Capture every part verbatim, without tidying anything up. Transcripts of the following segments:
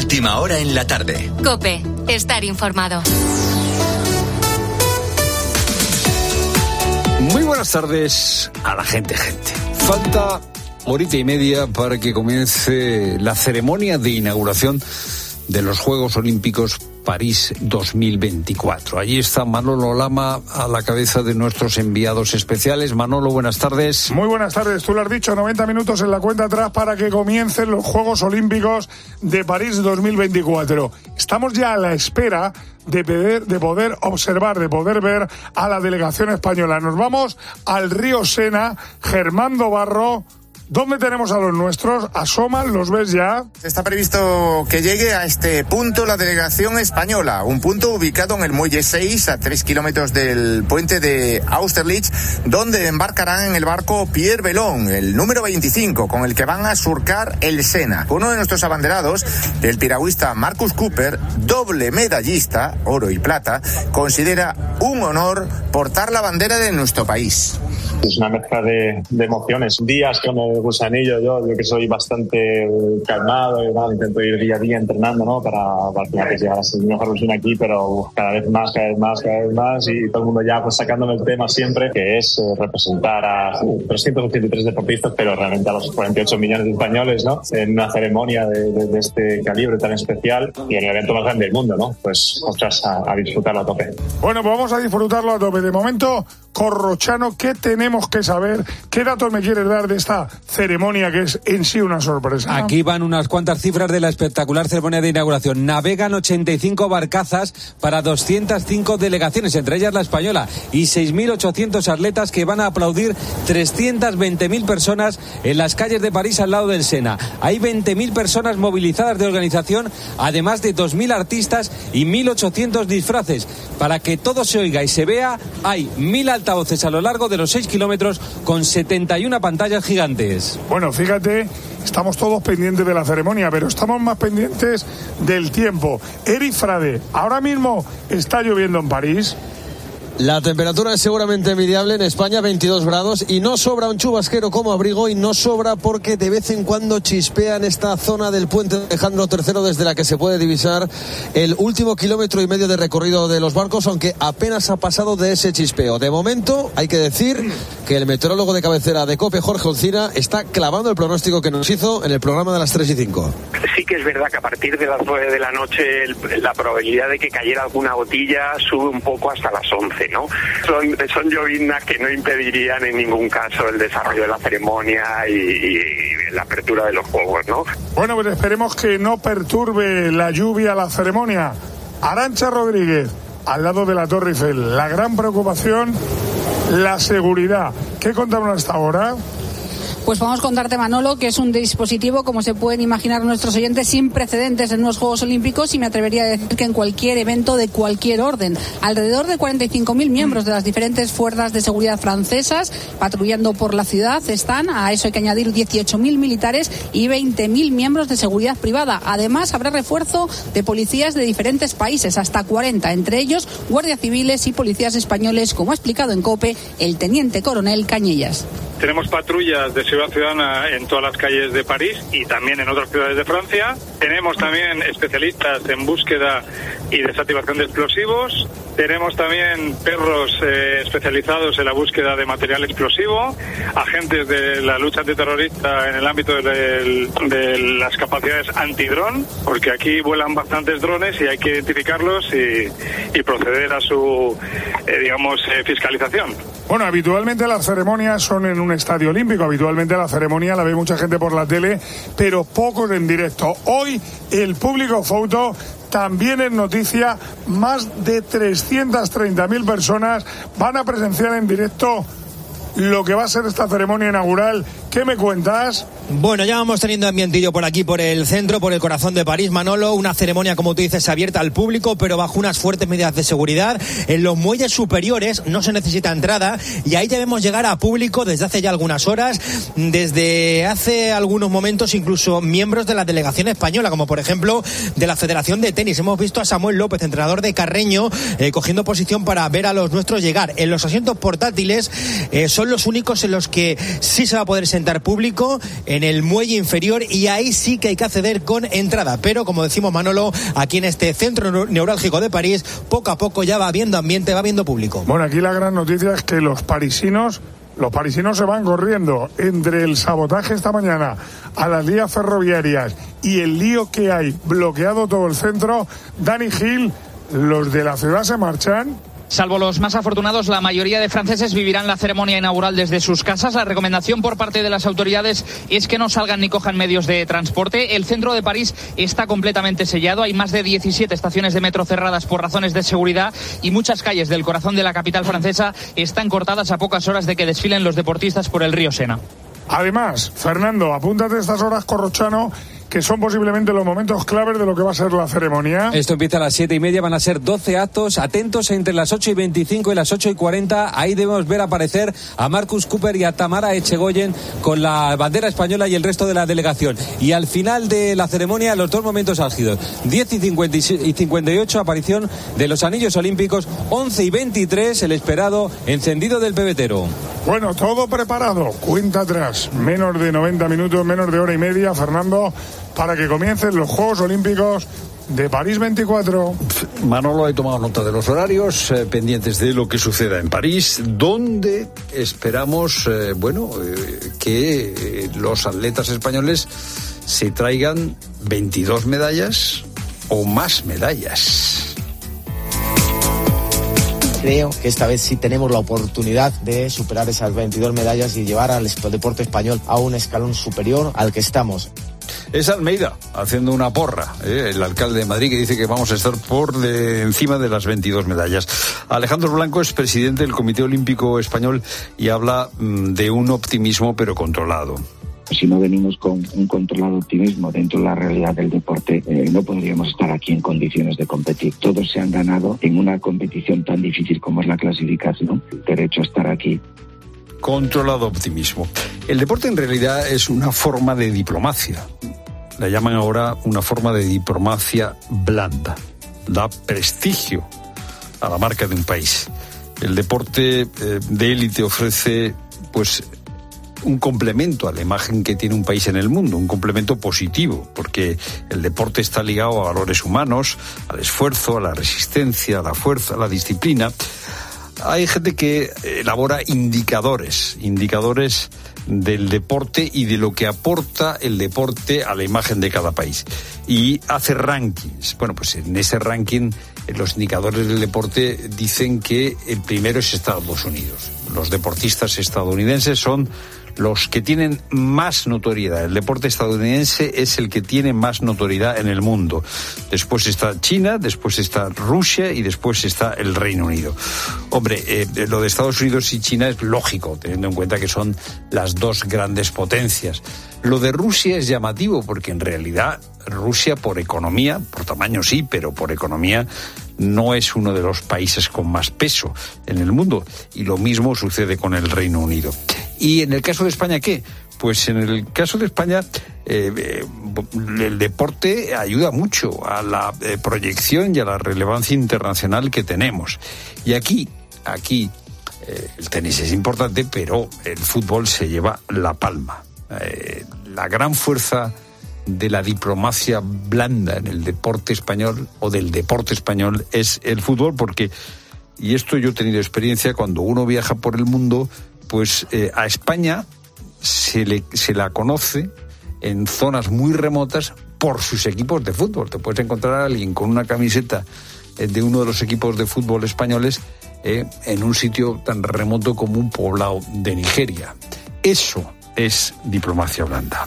Última hora en la tarde. COPE. Estar informado. Muy buenas tardes a la gente, gente. Falta horita y media para que comience la ceremonia de inauguración de los Juegos Olímpicos París dos mil veinticuatro. Allí está Manolo Lama a la cabeza de nuestros enviados especiales. Manolo, buenas tardes. Muy buenas tardes. Tú lo has dicho, noventa minutos en la cuenta atrás para que comiencen los Juegos Olímpicos de París dos mil veinticuatro. Estamos ya a la espera de poder, de poder observar, de poder ver a la delegación española. Nos vamos al río Sena. Germán Dobarro, ¿dónde tenemos a los nuestros? ¿Asoman? ¿Los ves ya? Está previsto que llegue a este punto la delegación española, un punto ubicado en el muelle seis, a tres kilómetros del puente de Austerlitz, donde embarcarán en el barco Pierre Bellon, el número veinticinco, con el que van a surcar el Sena. Uno de nuestros abanderados, el piragüista Marcus Cooper, doble medallista, oro y plata, considera un honor portar la bandera de nuestro país. Es una mezcla de, de emociones. Días con el gusanillo, yo, yo que soy bastante calmado y bueno, intento ir día a día entrenando, ¿no? Para, para final que llegar a ser mi mejor versión aquí, pero uf, cada vez más, cada vez más, cada vez más, y todo el mundo ya pues sacándome el tema siempre, que es eh, representar a uh, trescientos ochenta y tres deportistas, pero realmente a los cuarenta y ocho millones de españoles, ¿no? En una ceremonia de, de, de este calibre tan especial y en el evento más grande del mundo, ¿no? Pues, ostras, a, a disfrutarlo a tope. Bueno, pues vamos a disfrutarlo a tope. De momento, Corrochano, ¿qué tenemos que saber? ¿Qué datos me quieres dar de esta ceremonia que es en sí una sorpresa? Aquí van unas cuantas cifras de la espectacular ceremonia de inauguración. Navegan ochenta y cinco barcazas para doscientas cinco delegaciones, entre ellas la española, y seis mil ochocientos atletas que van a aplaudir trescientas veinte mil personas en las calles de París al lado del Sena. Hay veinte mil personas movilizadas de organización, además de dos mil artistas y mil ochocientos disfraces. Para que todo se oiga y se vea, hay mil altavoces a lo largo de los seis kilómetros con setenta y una pantallas gigantes. Bueno, fíjate, estamos todos pendientes de la ceremonia, pero estamos más pendientes del tiempo. Eric Frade, ahora mismo está lloviendo en París. La temperatura es seguramente envidiable en España, veintidós grados, y no sobra un chubasquero como abrigo, y no sobra porque de vez en cuando chispea en esta zona del puente Alejandro tercero, desde la que se puede divisar el último kilómetro y medio de recorrido de los barcos, aunque apenas ha pasado de ese chispeo. De momento, hay que decir que el meteorólogo de cabecera de COPE, Jorge Olcina, está clavando el pronóstico que nos hizo en el programa de las tres y cinco. Sí que es verdad que a partir de las nueve de la noche el, la probabilidad de que cayera alguna gotilla sube un poco hasta las once, ¿no? Son, son lloviznas que no impedirían en ningún caso el desarrollo de la ceremonia y, y la apertura de los juegos, ¿no? Bueno, pues esperemos que no perturbe la lluvia la ceremonia. Arantxa Rodríguez, al lado de la Torre Eiffel. La gran preocupación, la seguridad. ¿Qué contaron hasta ahora? Pues vamos a contarte, Manolo, que es un dispositivo, como se pueden imaginar nuestros oyentes, sin precedentes en unos Juegos Olímpicos, y me atrevería a decir que en cualquier evento de cualquier orden. Alrededor de cuarenta y cinco mil miembros de las diferentes fuerzas de seguridad francesas patrullando por la ciudad están. A eso hay que añadir dieciocho mil militares y veinte mil miembros de seguridad privada. Además, habrá refuerzo de policías de diferentes países, hasta cuarenta, entre ellos guardias civiles y policías españoles, como ha explicado en COPE el teniente coronel Cañellas. Tenemos patrullas de seguridad ciudadana en todas las calles de París y también en otras ciudades de Francia. Tenemos también especialistas en búsqueda y desactivación de explosivos. Tenemos también perros eh, especializados en la búsqueda de material explosivo, agentes de la lucha antiterrorista en el ámbito de, de las capacidades antidrón, porque aquí vuelan bastantes drones y hay que identificarlos y, y proceder a su, eh, digamos, eh, fiscalización. Bueno, habitualmente las ceremonias son en un estadio olímpico, habitualmente la ceremonia la ve mucha gente por la tele, pero pocos en directo. Hoy el público foto también es noticia, más de trescientas treinta mil personas van a presenciar en directo lo que va a ser esta ceremonia inaugural. ¿Qué me cuentas? Bueno, ya vamos teniendo ambientillo por aquí, por el centro, por el corazón de París, Manolo. Una ceremonia, como tú dices, abierta al público, pero bajo unas fuertes medidas de seguridad. En los muelles superiores no se necesita entrada y ahí debemos llegar a público desde hace ya algunas horas. Desde hace algunos momentos, incluso miembros de la delegación española, como por ejemplo de la Federación de Tenis. Hemos visto a Samuel López, entrenador de Carreño, eh, cogiendo posición para ver a los nuestros llegar. En los asientos portátiles eh, son los únicos en los que sí se va a poder sentar público. En en el muelle inferior y ahí sí que hay que acceder con entrada. Pero como decimos, Manolo, aquí en este centro neurálgico de París, poco a poco ya va habiendo ambiente, va habiendo público. Bueno, aquí la gran noticia es que los parisinos, los parisinos se van corriendo entre el sabotaje esta mañana a las vías ferroviarias y el lío que hay, bloqueado todo el centro. Dani Gil, los de la ciudad se marchan. Salvo los más afortunados, la mayoría de franceses vivirán la ceremonia inaugural desde sus casas. La recomendación por parte de las autoridades es que no salgan ni cojan medios de transporte. El centro de París está completamente sellado. Hay más de diecisiete estaciones de metro cerradas por razones de seguridad y muchas calles del corazón de la capital francesa están cortadas a pocas horas de que desfilen los deportistas por el río Sena. Además, Fernando, apúntate estas horas, Corrochano, que son posiblemente los momentos claves de lo que va a ser la ceremonia. Esto empieza a las siete y media, van a ser doce actos. Atentos, entre las ocho y veinticinco y las ocho y cuarenta. Ahí debemos ver aparecer a Marcus Cooper y a Tamara Echegoyen con la bandera española y el resto de la delegación. Y al final de la ceremonia, los dos momentos álgidos. diez y cincuenta y ocho, aparición de los anillos olímpicos. once y veintitrés, el esperado encendido del pebetero. Bueno, todo preparado. Cuenta atrás. Menos de noventa minutos, menos de hora y media, Fernando, para que comiencen los Juegos Olímpicos de París veinticuatro. Manolo ha tomado nota de los horarios, eh, pendientes de lo que suceda en París, donde esperamos, eh, bueno, eh, que eh, los atletas españoles se traigan veintidós medallas o más medallas. Creo que esta vez sí tenemos la oportunidad de superar esas veintidós medallas y llevar al deporte español a un escalón superior al que estamos. Es Almeida haciendo una porra, ¿eh? El alcalde de Madrid, que dice que vamos a estar por de, encima de las veintidós medallas. Alejandro Blanco es presidente del Comité Olímpico Español y habla mmm, de un optimismo pero controlado. Si no venimos con un controlado optimismo dentro de la realidad del deporte, eh, no podríamos estar aquí en condiciones de competir. Todos se han ganado en una competición tan difícil como es la clasificación, el derecho a estar aquí. Controlado optimismo. El deporte en realidad es una forma de diplomacia. La llaman ahora una forma de diplomacia blanda. Da prestigio a la marca de un país. El deporte eh, de élite ofrece, pues, un complemento a la imagen que tiene un país en el mundo, un complemento positivo, porque el deporte está ligado a valores humanos, al esfuerzo, a la resistencia, a la fuerza, a la disciplina. Hay gente que elabora indicadores, indicadores del deporte y de lo que aporta el deporte a la imagen de cada país. Y hace rankings. Bueno, pues en ese ranking, los indicadores del deporte dicen que el primero es Estados Unidos. Los deportistas estadounidenses son los que tienen más notoriedad. El deporte estadounidense es el que tiene más notoriedad en el mundo. Después está China, después está Rusia y después está el Reino Unido. Hombre, eh, lo de Estados Unidos y China es lógico, teniendo en cuenta que son las dos grandes potencias. Lo de Rusia es llamativo porque en realidad Rusia, por economía, por tamaño sí, pero por economía no es uno de los países con más peso en el mundo. Y lo mismo sucede con el Reino Unido. ¿Y en el caso de España qué? Pues en el caso de España eh, eh, el deporte ayuda mucho a la eh, proyección y a la relevancia internacional que tenemos. Y aquí, aquí eh, el tenis es importante, pero el fútbol se lleva la palma. Eh, la gran fuerza de la diplomacia blanda en el deporte español o del deporte español es el fútbol, porque, y esto yo he tenido experiencia, cuando uno viaja por el mundo, pues eh, a España se, le, se la conoce en zonas muy remotas por sus equipos de fútbol. Te puedes encontrar a alguien con una camiseta eh, de uno de los equipos de fútbol españoles eh, en un sitio tan remoto como un poblado de Nigeria. Eso es diplomacia blanda.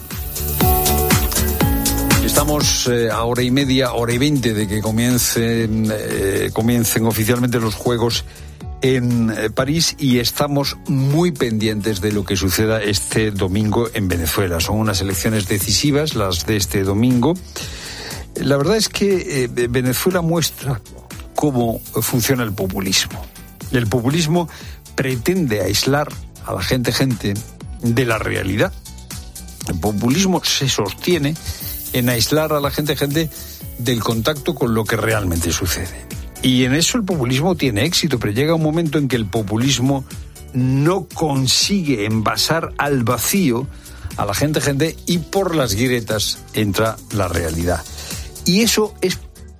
Estamos eh, a hora y media, hora y veinte de que comiencen, eh, comiencen oficialmente los Juegos en eh, París, y estamos muy pendientes de lo que suceda este domingo en Venezuela. Son unas elecciones decisivas las de este domingo. La verdad es que eh, Venezuela muestra cómo funciona el populismo. El populismo pretende aislar a la gente, gente de la realidad. El populismo se sostiene en aislar a la gente, gente del contacto con lo que realmente sucede. Y en eso el populismo tiene éxito, pero llega un momento en que el populismo no consigue envasar al vacío a la gente, gente, y por las grietas entra la realidad. Y eso es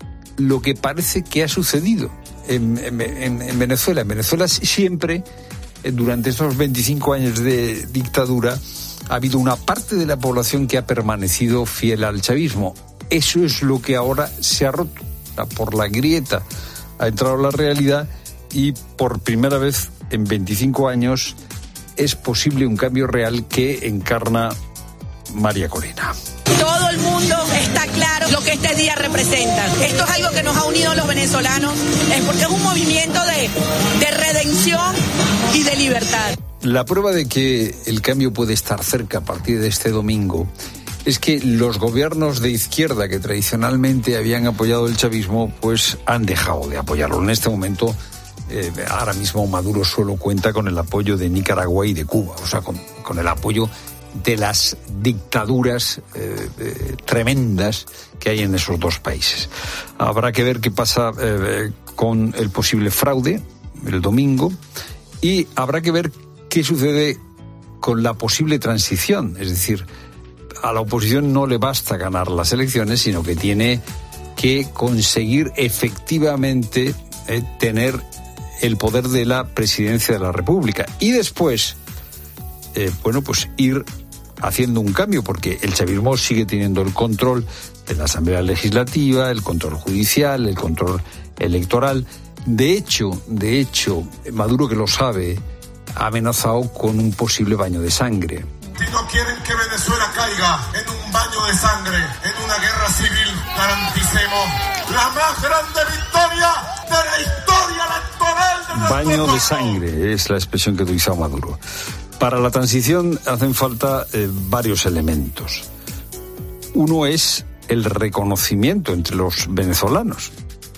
lo que parece que ha sucedido en, en, en Venezuela. En Venezuela siempre, durante estos veinticinco años de dictadura, ha habido una parte de la población que ha permanecido fiel al chavismo. Eso es lo que ahora se ha roto. Por la grieta ha entrado la realidad y por primera vez en veinticinco años es posible un cambio real que encarna María Corina. Todo el mundo está claro lo que este día representa. Esto es algo que nos ha unido a los venezolanos, es porque es un movimiento de, de redención y de libertad. La prueba de que el cambio puede estar cerca a partir de este domingo es que los gobiernos de izquierda que tradicionalmente habían apoyado el chavismo, pues han dejado de apoyarlo. En este momento, eh, ahora mismo Maduro solo cuenta con el apoyo de Nicaragua y de Cuba, o sea, con, con el apoyo de las dictaduras eh, eh, tremendas que hay en esos dos países. Habrá que ver qué pasa eh, con el posible fraude el domingo y habrá que ver qué sucede con la posible transición, es decir, a la oposición no le basta ganar las elecciones, sino que tiene que conseguir efectivamente eh, tener el poder de la presidencia de la República. Y después, eh, bueno, pues ir haciendo un cambio, porque el chavismo sigue teniendo el control de la Asamblea Legislativa, el control judicial, el control electoral. De hecho, de hecho, Maduro, que lo sabe, ha amenazado con un posible baño de sangre. Si no quieren que Venezuela caiga en un baño de sangre, en una guerra civil, garanticemos la más grande victoria de la historia electoral de Baño de sangre es la expresión que utilizó Maduro. Para la transición hacen falta eh, varios elementos. Uno es el reconocimiento entre los venezolanos.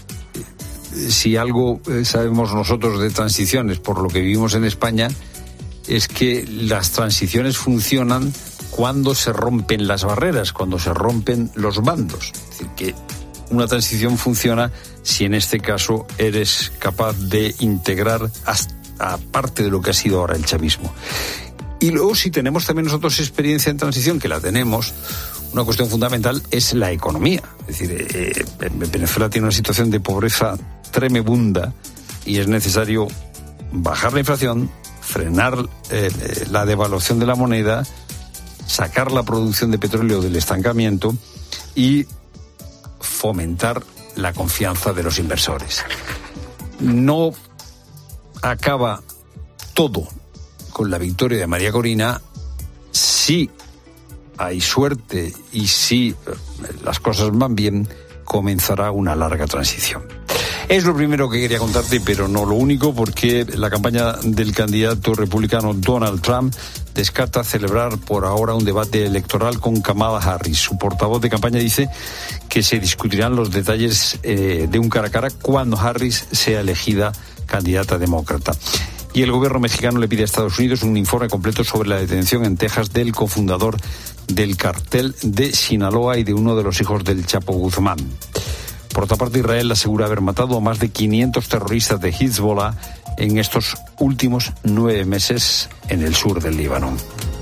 Si algo eh, sabemos nosotros de transiciones, por lo que vivimos en España, es que las transiciones funcionan cuando se rompen las barreras, cuando se rompen los bandos. Es decir, que una transición funciona si en este caso eres capaz de integrar hasta parte de lo que ha sido ahora el chavismo. Y luego, si tenemos también nosotros experiencia en transición, que la tenemos, una cuestión fundamental es la economía. Es decir, eh, Venezuela tiene una situación de pobreza tremenda y es necesario bajar la inflación, frenar eh, la devaluación de la moneda, sacar la producción de petróleo del estancamiento y fomentar la confianza de los inversores. No acaba todo con la victoria de María Corina si hay suerte y si las cosas van bien, comenzará una larga transición. Es lo primero que quería contarte, pero no lo único, porque la campaña del candidato republicano Donald Trump descarta celebrar por ahora un debate electoral con Kamala Harris. Su portavoz de campaña dice que se discutirán los detalles eh, de un cara a cara cuando Harris sea elegida candidata demócrata. Y el gobierno mexicano le pide a Estados Unidos un informe completo sobre la detención en Texas del cofundador del cartel de Sinaloa y de uno de los hijos del Chapo Guzmán. Por otra parte, Israel asegura haber matado a más de quinientos terroristas de Hezbollah en estos últimos nueve meses en el sur del Líbano.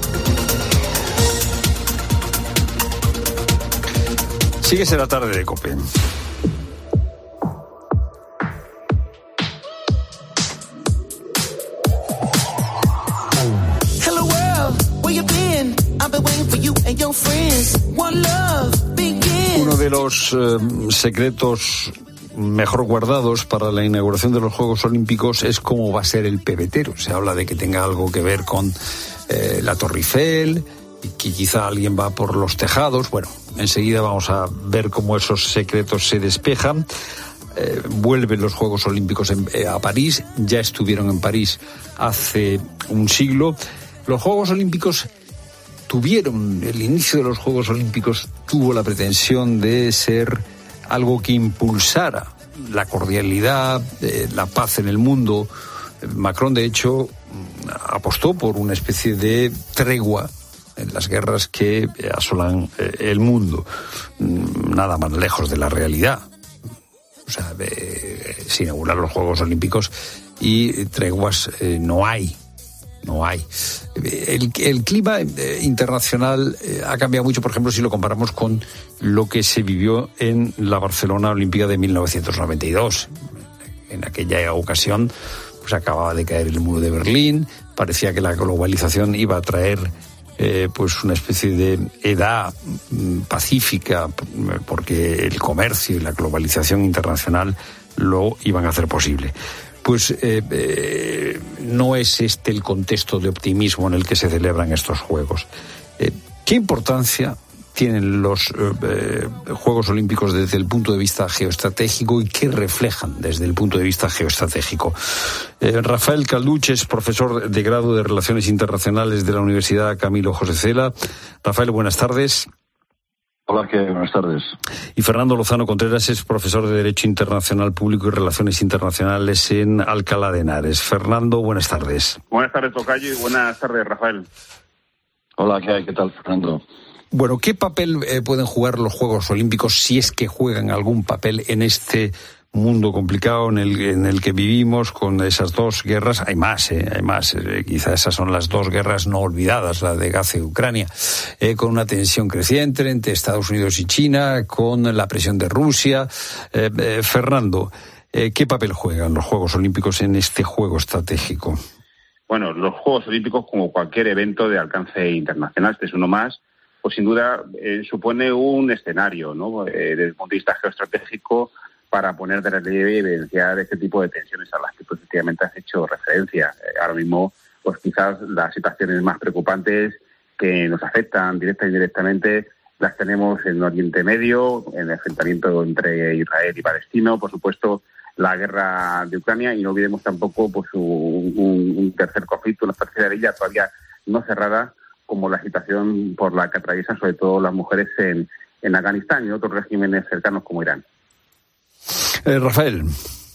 Síguese la tarde de COPE. Hello world, where you been? I've been waiting for you and your friends. One love, begin. Uno de los eh, secretos mejor guardados para la inauguración de los Juegos Olímpicos es cómo va a ser el pebetero. Se habla de que tenga algo que ver con eh, la Torre Eiffel, y que quizá alguien va por los tejados. Bueno, enseguida vamos a ver cómo esos secretos se despejan. Eh, vuelven los Juegos Olímpicos en, eh, a París, ya estuvieron en París hace un siglo. Los Juegos Olímpicos tuvieron, el inicio de los Juegos Olímpicos tuvo la pretensión de ser algo que impulsara la cordialidad, eh, la paz en el mundo. Macron, de hecho, apostó por una especie de tregua en las guerras que asolan eh, el mundo. Nada más lejos de la realidad. O sea, eh, se inauguran los Juegos Olímpicos y treguas eh, no hay. no hay. El, el clima eh, internacional eh, ha cambiado mucho, por ejemplo, si lo comparamos con lo que se vivió en la Barcelona Olímpica de mil novecientos noventa y dos. En aquella ocasión, pues acababa de caer el muro de Berlín, parecía que la globalización iba a traer eh, pues una especie de edad pacífica, porque el comercio y la globalización internacional lo iban a hacer posible. Pues eh, eh, no es este el contexto de optimismo en el que se celebran estos Juegos. Eh, ¿Qué importancia tienen los eh, Juegos Olímpicos desde el punto de vista geoestratégico y qué reflejan desde el punto de vista geoestratégico? Eh, Rafael Calduch es profesor de grado de Relaciones Internacionales de la Universidad Camilo José Cela. Rafael, buenas tardes. Hola, ¿qué? Buenas tardes. Y Fernando Lozano Contreras es profesor de Derecho Internacional Público y Relaciones Internacionales en Alcalá de Henares. Fernando, buenas tardes. Buenas tardes, tocayo, y buenas tardes, Rafael. Hola, ¿qué hay? ¿Qué tal, Fernando? Bueno, ¿qué papel eh, pueden jugar los Juegos Olímpicos, si es que juegan algún papel en este mundo complicado en el, en el que vivimos, con esas dos guerras? Hay más, eh, hay más. Eh, quizás esas son las dos guerras no olvidadas, la de Gaza y Ucrania, eh, con una tensión creciente entre Estados Unidos y China, con la presión de Rusia. Eh, eh, Fernando, eh, ¿qué papel juegan los Juegos Olímpicos en este juego estratégico? Bueno, los Juegos Olímpicos, como cualquier evento de alcance internacional, este es uno más, pues sin duda eh, supone un escenario, ¿no? Eh, desde el punto de vista geoestratégico, para poner de relieve y evidenciar este tipo de tensiones a las que pues, efectivamente has hecho referencia. Eh, ahora mismo, pues quizás las situaciones más preocupantes que nos afectan directa e indirectamente las tenemos en Oriente Medio, en el enfrentamiento entre Israel y Palestina, por supuesto la guerra de Ucrania, y no olvidemos tampoco pues un, un, un tercer conflicto, una tercera guerrilla todavía no cerrada, como la situación por la que atraviesan sobre todo las mujeres en, en Afganistán y otros regímenes cercanos como Irán. Eh, Rafael.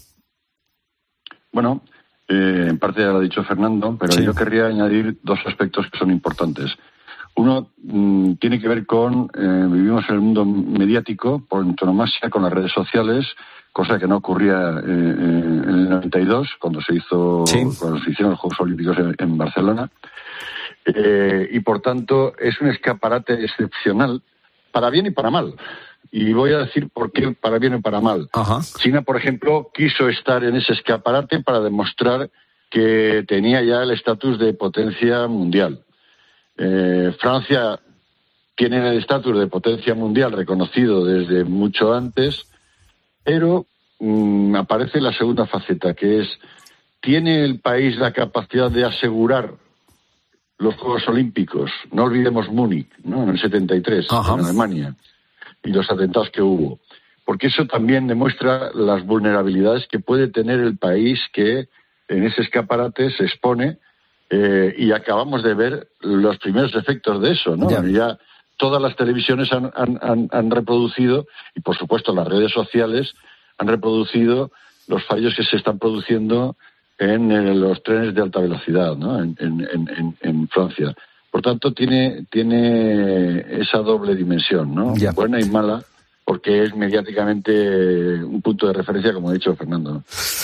Bueno, eh, en parte ya lo ha dicho Fernando, pero sí. Yo querría añadir dos aspectos que son importantes. Uno mmm, tiene que ver con, eh, vivimos en el mundo mediático por antonomasia con las redes sociales, cosa que no ocurría eh, en el noventa y dos, cuando se hizo, sí. cuando se hicieron los Juegos Olímpicos en, en Barcelona. Eh, y por tanto es un escaparate excepcional, para bien y para mal. Y voy a decir por qué para bien y para mal. Ajá. China, por ejemplo, quiso estar en ese escaparate para demostrar que tenía ya el estatus de potencia mundial. Eh, Francia tiene el estatus de potencia mundial reconocido desde mucho antes, pero mmm, aparece la segunda faceta, que es, ¿tiene el país la capacidad de asegurar los Juegos Olímpicos? No olvidemos Múnich, ¿no? En el setenta y tres, Ajá. en Alemania, y los atentados que hubo. Porque eso también demuestra las vulnerabilidades que puede tener el país que en ese escaparate se expone, eh, y acabamos de ver los primeros efectos de eso, ¿no? Ya, ya todas las televisiones han, han, han, han reproducido, y por supuesto las redes sociales han reproducido los fallos que se están produciendo en, en los trenes de alta velocidad, ¿no? En, en, en, en Francia. Por tanto, tiene tiene esa doble dimensión, ¿no? Ya. Buena y mala, porque es mediáticamente un punto de referencia, como ha dicho Fernando.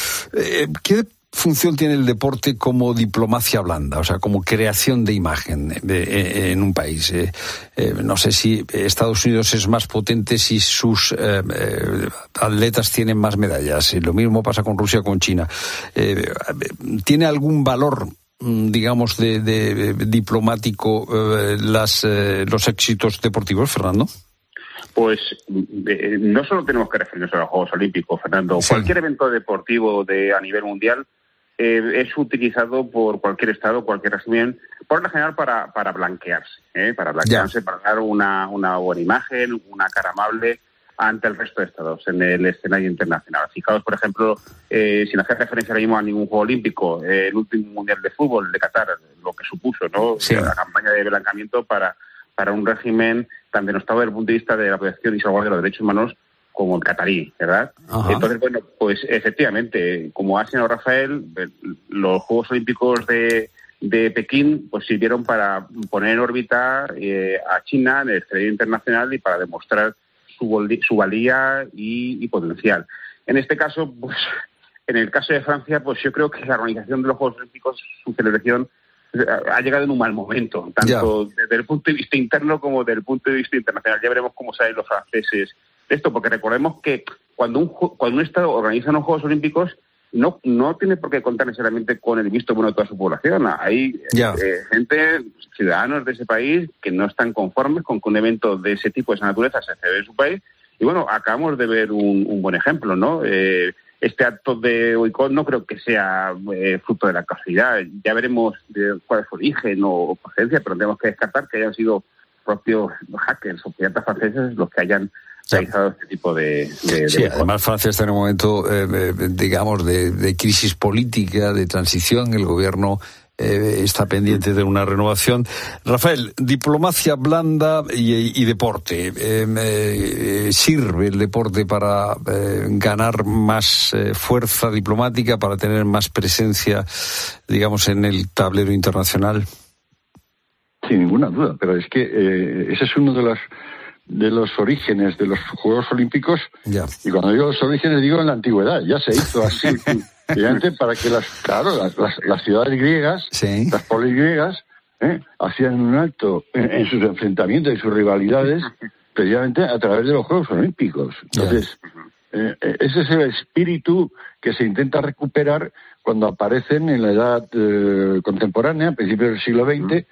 Eh, ¿Qué función tiene el deporte como diplomacia blanda, o sea, como creación de imagen de, de, en un país? Eh, eh, no sé si Estados Unidos es más potente si sus eh, eh, atletas tienen más medallas. Y lo mismo pasa con Rusia, con China. Eh, ¿Tiene algún valor, digamos, de, de, de diplomático eh, las, eh, los éxitos deportivos, Fernando? Pues eh, no solo tenemos que referirnos a los Juegos Olímpicos, Fernando. Sí. Cualquier evento deportivo de a nivel mundial eh, es utilizado por cualquier Estado, cualquier régimen, por lo general para, para blanquearse, ¿eh? para blanquearse, ya. para dar una, una buena imagen, una cara amable ante el resto de estados en el escenario internacional. Fijaos, por ejemplo, eh, sin hacer referencia ahora mismo a ningún juego olímpico, eh, el último mundial de fútbol de Qatar, lo que supuso, ¿no? Sí. La campaña de blanqueamiento para, para un régimen tan denostado desde el punto de vista de la protección y salvaguardia de los derechos humanos como el catarí, ¿verdad? Ajá. Entonces, bueno, pues efectivamente, como ha señalado Rafael, los Juegos Olímpicos de de Pekín pues sirvieron para poner en órbita eh, a China en el escenario internacional y para demostrar su, su valía y, y potencial. En este caso, pues en el caso de Francia, pues yo creo que la organización de los Juegos Olímpicos, su celebración, ha llegado en un mal momento, tanto ya. desde el punto de vista interno como desde el punto de vista internacional. Ya veremos cómo salen los franceses de esto, porque recordemos que cuando un, cuando un Estado organiza unos Juegos Olímpicos, no no tiene por qué contar necesariamente con el visto bueno de toda su población. Hay eh, gente, ciudadanos de ese país, que no están conformes con que un evento de ese tipo, de esa naturaleza, se celebre en su país. Y bueno, acabamos de ver un, un buen ejemplo, ¿no? Eh, Este acto de boicot no creo que sea eh, fruto de la casualidad. Ya veremos de cuál es su origen o procedencia, pero tenemos que descartar que hayan sido propios hackers o piratas franceses los que hayan realizado este tipo de... de sí, de además Francia está en un momento, eh, digamos, de, de crisis política, de transición. El gobierno eh, está pendiente de una renovación. Rafael, diplomacia blanda y, y deporte. Eh, eh, ¿Sirve el deporte para eh, ganar más eh, fuerza diplomática, para tener más presencia, digamos, en el tablero internacional? Sin ninguna duda, pero es que eh, ese es uno de los de los orígenes de los Juegos Olímpicos. Ya. Y cuando digo los orígenes digo en la antigüedad, ya se hizo así. Obviamente para que las, claro, las, las, las ciudades griegas, sí. las polis griegas, ¿eh? hacían un alto en, en sus enfrentamientos y sus rivalidades, precisamente a través de los Juegos Olímpicos. Entonces, eh, ese es el espíritu que se intenta recuperar cuando aparecen en la edad eh, contemporánea, a principios del siglo veinte.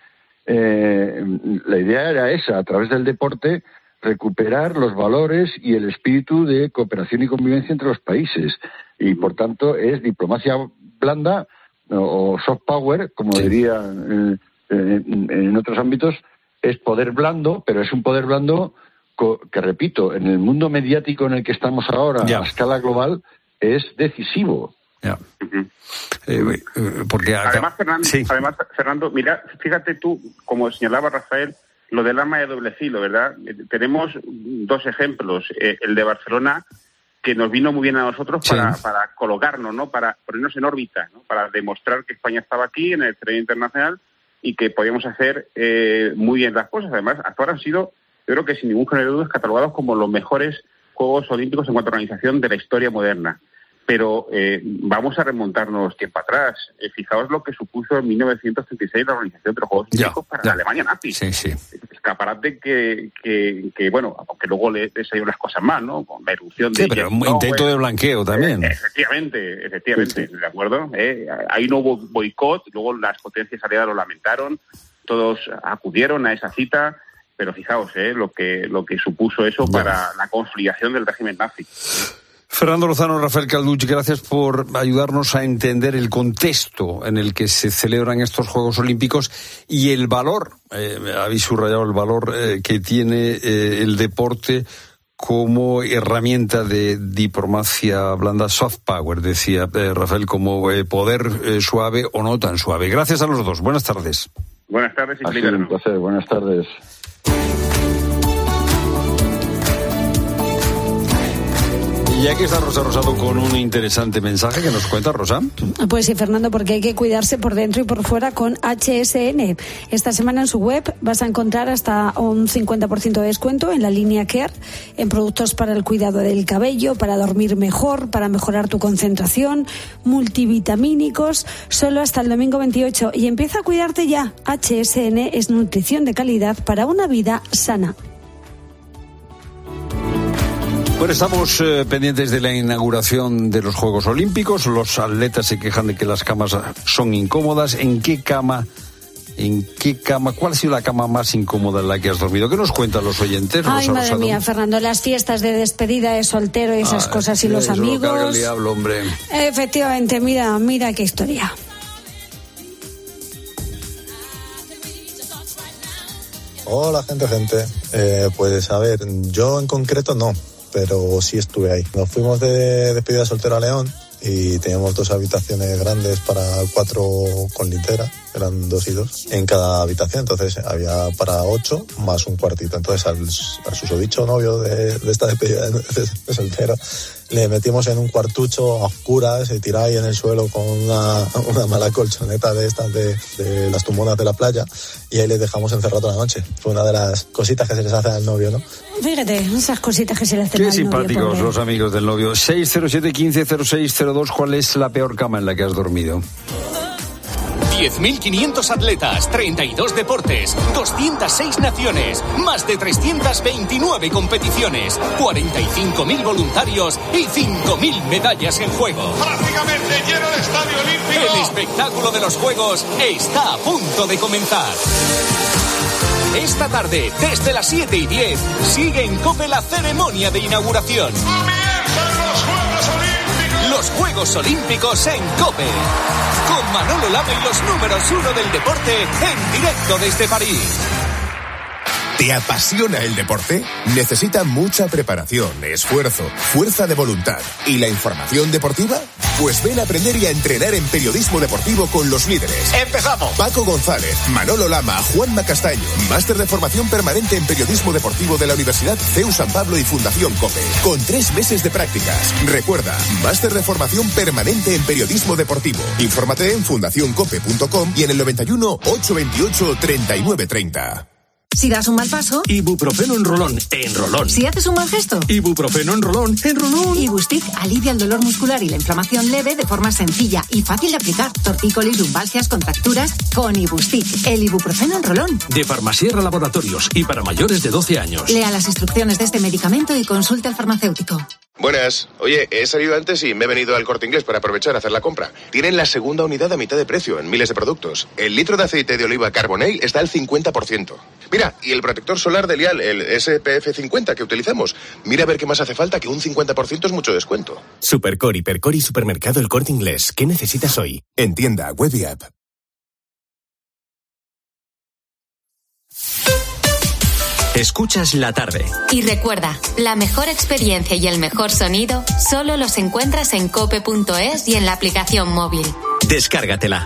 Eh, la idea era esa, a través del deporte, recuperar los valores y el espíritu de cooperación y convivencia entre los países. Y, por tanto, es diplomacia blanda o soft power, como sí. diría eh, en, en otros ámbitos, es poder blando, pero es un poder blando que, repito, en el mundo mediático en el que estamos ahora, ya. a escala global, es decisivo. Ya. Uh-huh. eh, porque acá... además, Fernando, sí. además, Fernando, mira, fíjate tú, como señalaba Rafael, lo del arma de doble filo, ¿verdad? Eh, tenemos dos ejemplos. Eh, el de Barcelona, que nos vino muy bien a nosotros para, sí. para colocarnos, ¿no? Para ponernos en órbita, ¿no? Para demostrar que España estaba aquí en el escenario internacional y que podíamos hacer eh, muy bien las cosas. Además, hasta ahora han sido, yo creo que sin ningún género de dudas, catalogados como los mejores Juegos Olímpicos en cuanto a organización de la historia moderna. Pero eh, vamos a remontarnos tiempo atrás. Eh, fijaos lo que supuso en mil novecientos treinta y seis la organización de los Juegos Olímpicos para ya. la Alemania nazi. Sí, sí. Escaparate que, que, que, bueno, aunque luego le, le salieron las cosas mal, ¿no? Con la erupción sí, de... Sí, pero un intento de blanqueo también. Eh, efectivamente, efectivamente, sí, sí. ¿De acuerdo? Eh, ahí no hubo boicot, luego las potencias aliadas lo lamentaron, todos acudieron a esa cita, pero fijaos, eh, lo que, lo que supuso eso ya. para la consolidación del régimen nazi. Fernando Lozano, Rafael Calduch, gracias por ayudarnos a entender el contexto en el que se celebran estos Juegos Olímpicos y el valor, eh, habéis subrayado el valor eh, que tiene eh, el deporte como herramienta de diplomacia blanda, soft power, decía eh, Rafael, como eh, poder eh, suave o no tan suave. Gracias a los dos. Buenas tardes. Buenas tardes y feliz verano. Un placer. Buenas tardes. Y aquí está Rosa Rosado con un interesante mensaje que nos cuenta, Rosa. Pues sí, Fernando, porque hay que cuidarse por dentro y por fuera con H S N. Esta semana en su web vas a encontrar hasta un cincuenta por ciento de descuento en la línea Care, en productos para el cuidado del cabello, para dormir mejor, para mejorar tu concentración, multivitamínicos, solo hasta el domingo veintiocho. Y empieza a cuidarte ya. H S N es nutrición de calidad para una vida sana. Bueno, estamos eh, pendientes de la inauguración de los Juegos Olímpicos. Los atletas se quejan de que las camas son incómodas. ¿En qué cama, en qué cama, cuál ha sido la cama más incómoda en la que has dormido? ¿Qué nos cuentan los oyentes? Ay, Rosa madre Rosado? mía, Fernando, las fiestas de despedida de soltero y esas ah, cosas y los eso amigos. Lo carga el diablo, hombre. Efectivamente, mira, mira qué historia. Hola, gente, gente. Eh, pues a ver, yo en concreto no, pero sí estuve ahí. Nos fuimos de despedida de soltero a León y teníamos dos habitaciones grandes para cuatro con litera, eran dos y dos en cada habitación, entonces había para ocho más un cuartito. Entonces al, al susodicho novio de, de esta despedida de, de, de soltero le metimos en un cuartucho a oscuras y tirado ahí en el suelo con una, una mala colchoneta de estas de, de las tumbonas de la playa y ahí les dejamos encerrado toda la noche. Fue una de las cositas que se les hace al novio, ¿no? Fíjate, esas cositas que se le hacen al novio. Qué simpáticos pobre. Los amigos del novio. seis cero siete, uno cinco cero seis cero dos, ¿cuál es la peor cama en la que has dormido? diez mil quinientos atletas, treinta y dos deportes, doscientas seis naciones, más de trescientas veintinueve competiciones, cuarenta y cinco mil voluntarios y cinco mil medallas en juego. Prácticamente lleno el Estadio Olímpico. El espectáculo de los Juegos está a punto de comenzar. Esta tarde, desde las siete y diez, sigue en COPE la ceremonia de inauguración. Los Juegos Olímpicos en COPE. Con Manolo Lama y los números uno del deporte en directo desde París. ¿Te apasiona el deporte? Necesita mucha preparación, esfuerzo, fuerza de voluntad. ¿Y la información deportiva? Pues ven a aprender y a entrenar en periodismo deportivo con los líderes. ¡Empezamos! Paco González, Manolo Lama, Juanma Castaño. Máster de formación permanente en periodismo deportivo de la Universidad C E U San Pablo y Fundación COPE. Con tres meses de prácticas. Recuerda, máster de formación permanente en periodismo deportivo. Infórmate en fundación cope punto com y en el noventa y uno, ochocientos veintiocho, treinta y nueve treinta. Si das un mal paso, Ibuprofeno en rolón, en rolón. Si haces un mal gesto, Ibuprofeno en rolón, en rolón. Ibustic alivia el dolor muscular y la inflamación leve de forma sencilla y fácil de aplicar. Tortícolis, lumbalgias, contracturas, con Ibustic, el ibuprofeno en rolón. De Farmasierra Laboratorios y para mayores de doce años. Lea las instrucciones de este medicamento y consulte al farmacéutico. Buenas. Oye, he salido antes y me he venido al Corte Inglés para aprovechar a hacer la compra. Tienen la segunda unidad a mitad de precio en miles de productos. El litro de aceite de oliva Carbonell está al cincuenta por ciento. Mira, y el protector solar de Lial, el S P F cincuenta que utilizamos. Mira a ver qué más hace falta, que un cincuenta por ciento es mucho descuento. Supercor, Hipercor y Supermercado El Corte Inglés. ¿Qué necesitas hoy? En tienda, web y app. Escuchas la tarde. Y recuerda, la mejor experiencia y el mejor sonido solo los encuentras en cope punto es y en la aplicación móvil. Descárgatela.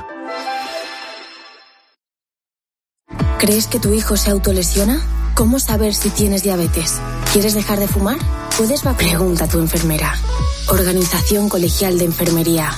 ¿Crees que tu hijo se autolesiona? ¿Cómo saber si tienes diabetes? ¿Quieres dejar de fumar? Puedes va Pregunta a tu enfermera. Organización Colegial de Enfermería.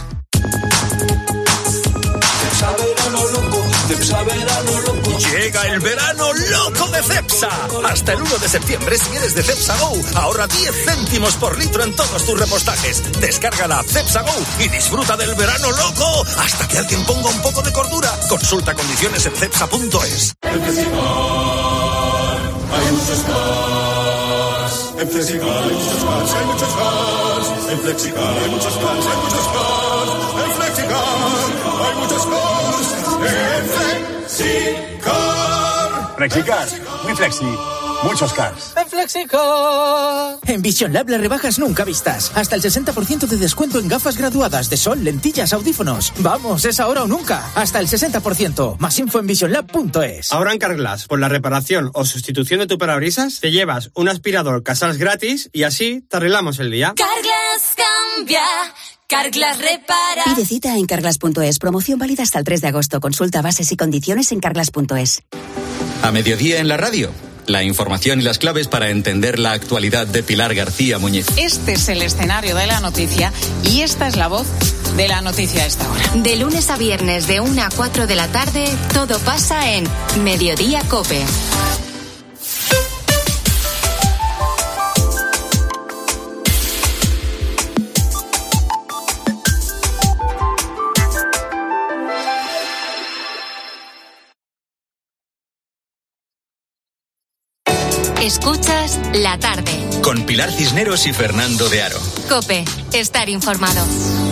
Llega el verano loco de Cepsa. Hasta el uno de septiembre, si eres de Cepsa Go, ahorra diez céntimos por litro en todos tus repostajes. Descarga la Cepsa Go y disfruta del verano loco hasta que alguien ponga un poco de cordura. Consulta condiciones en cepsa punto es. En Flexicar hay muchos cars. En Flexicar hay muchos cars, hay muchos cars. En Flexicar hay muchos cars, hay muchos cars. En Flexicar hay muchos cars. En Flexicar. Flexicar, muy flexi. Muchos cars. En Flexicar. En Vision Lab las rebajas nunca vistas. Hasta el sesenta por ciento de descuento en gafas graduadas de sol, lentillas, audífonos. Vamos, es ahora o nunca. Hasta el sesenta por ciento. Más info en vision lab punto es. Ahora en Carglass, por la reparación o sustitución de tu parabrisas, te llevas un aspirador Casals gratis y así te arreglamos el día. Carglass cambia. Carglass repara. Pide cita en carglass punto es. Promoción válida hasta el tres de agosto. Consulta bases y condiciones en carglass punto es. A mediodía en la radio. La información y las claves para entender la actualidad de Pilar García Muñiz. Este es el escenario de la noticia y esta es la voz de la noticia a esta hora. De lunes a viernes de una a cuatro de la tarde, todo pasa en Mediodía COPE. Escuchas La Tarde. Con Pilar Cisneros y Fernando de Aro. COPE, estar informado.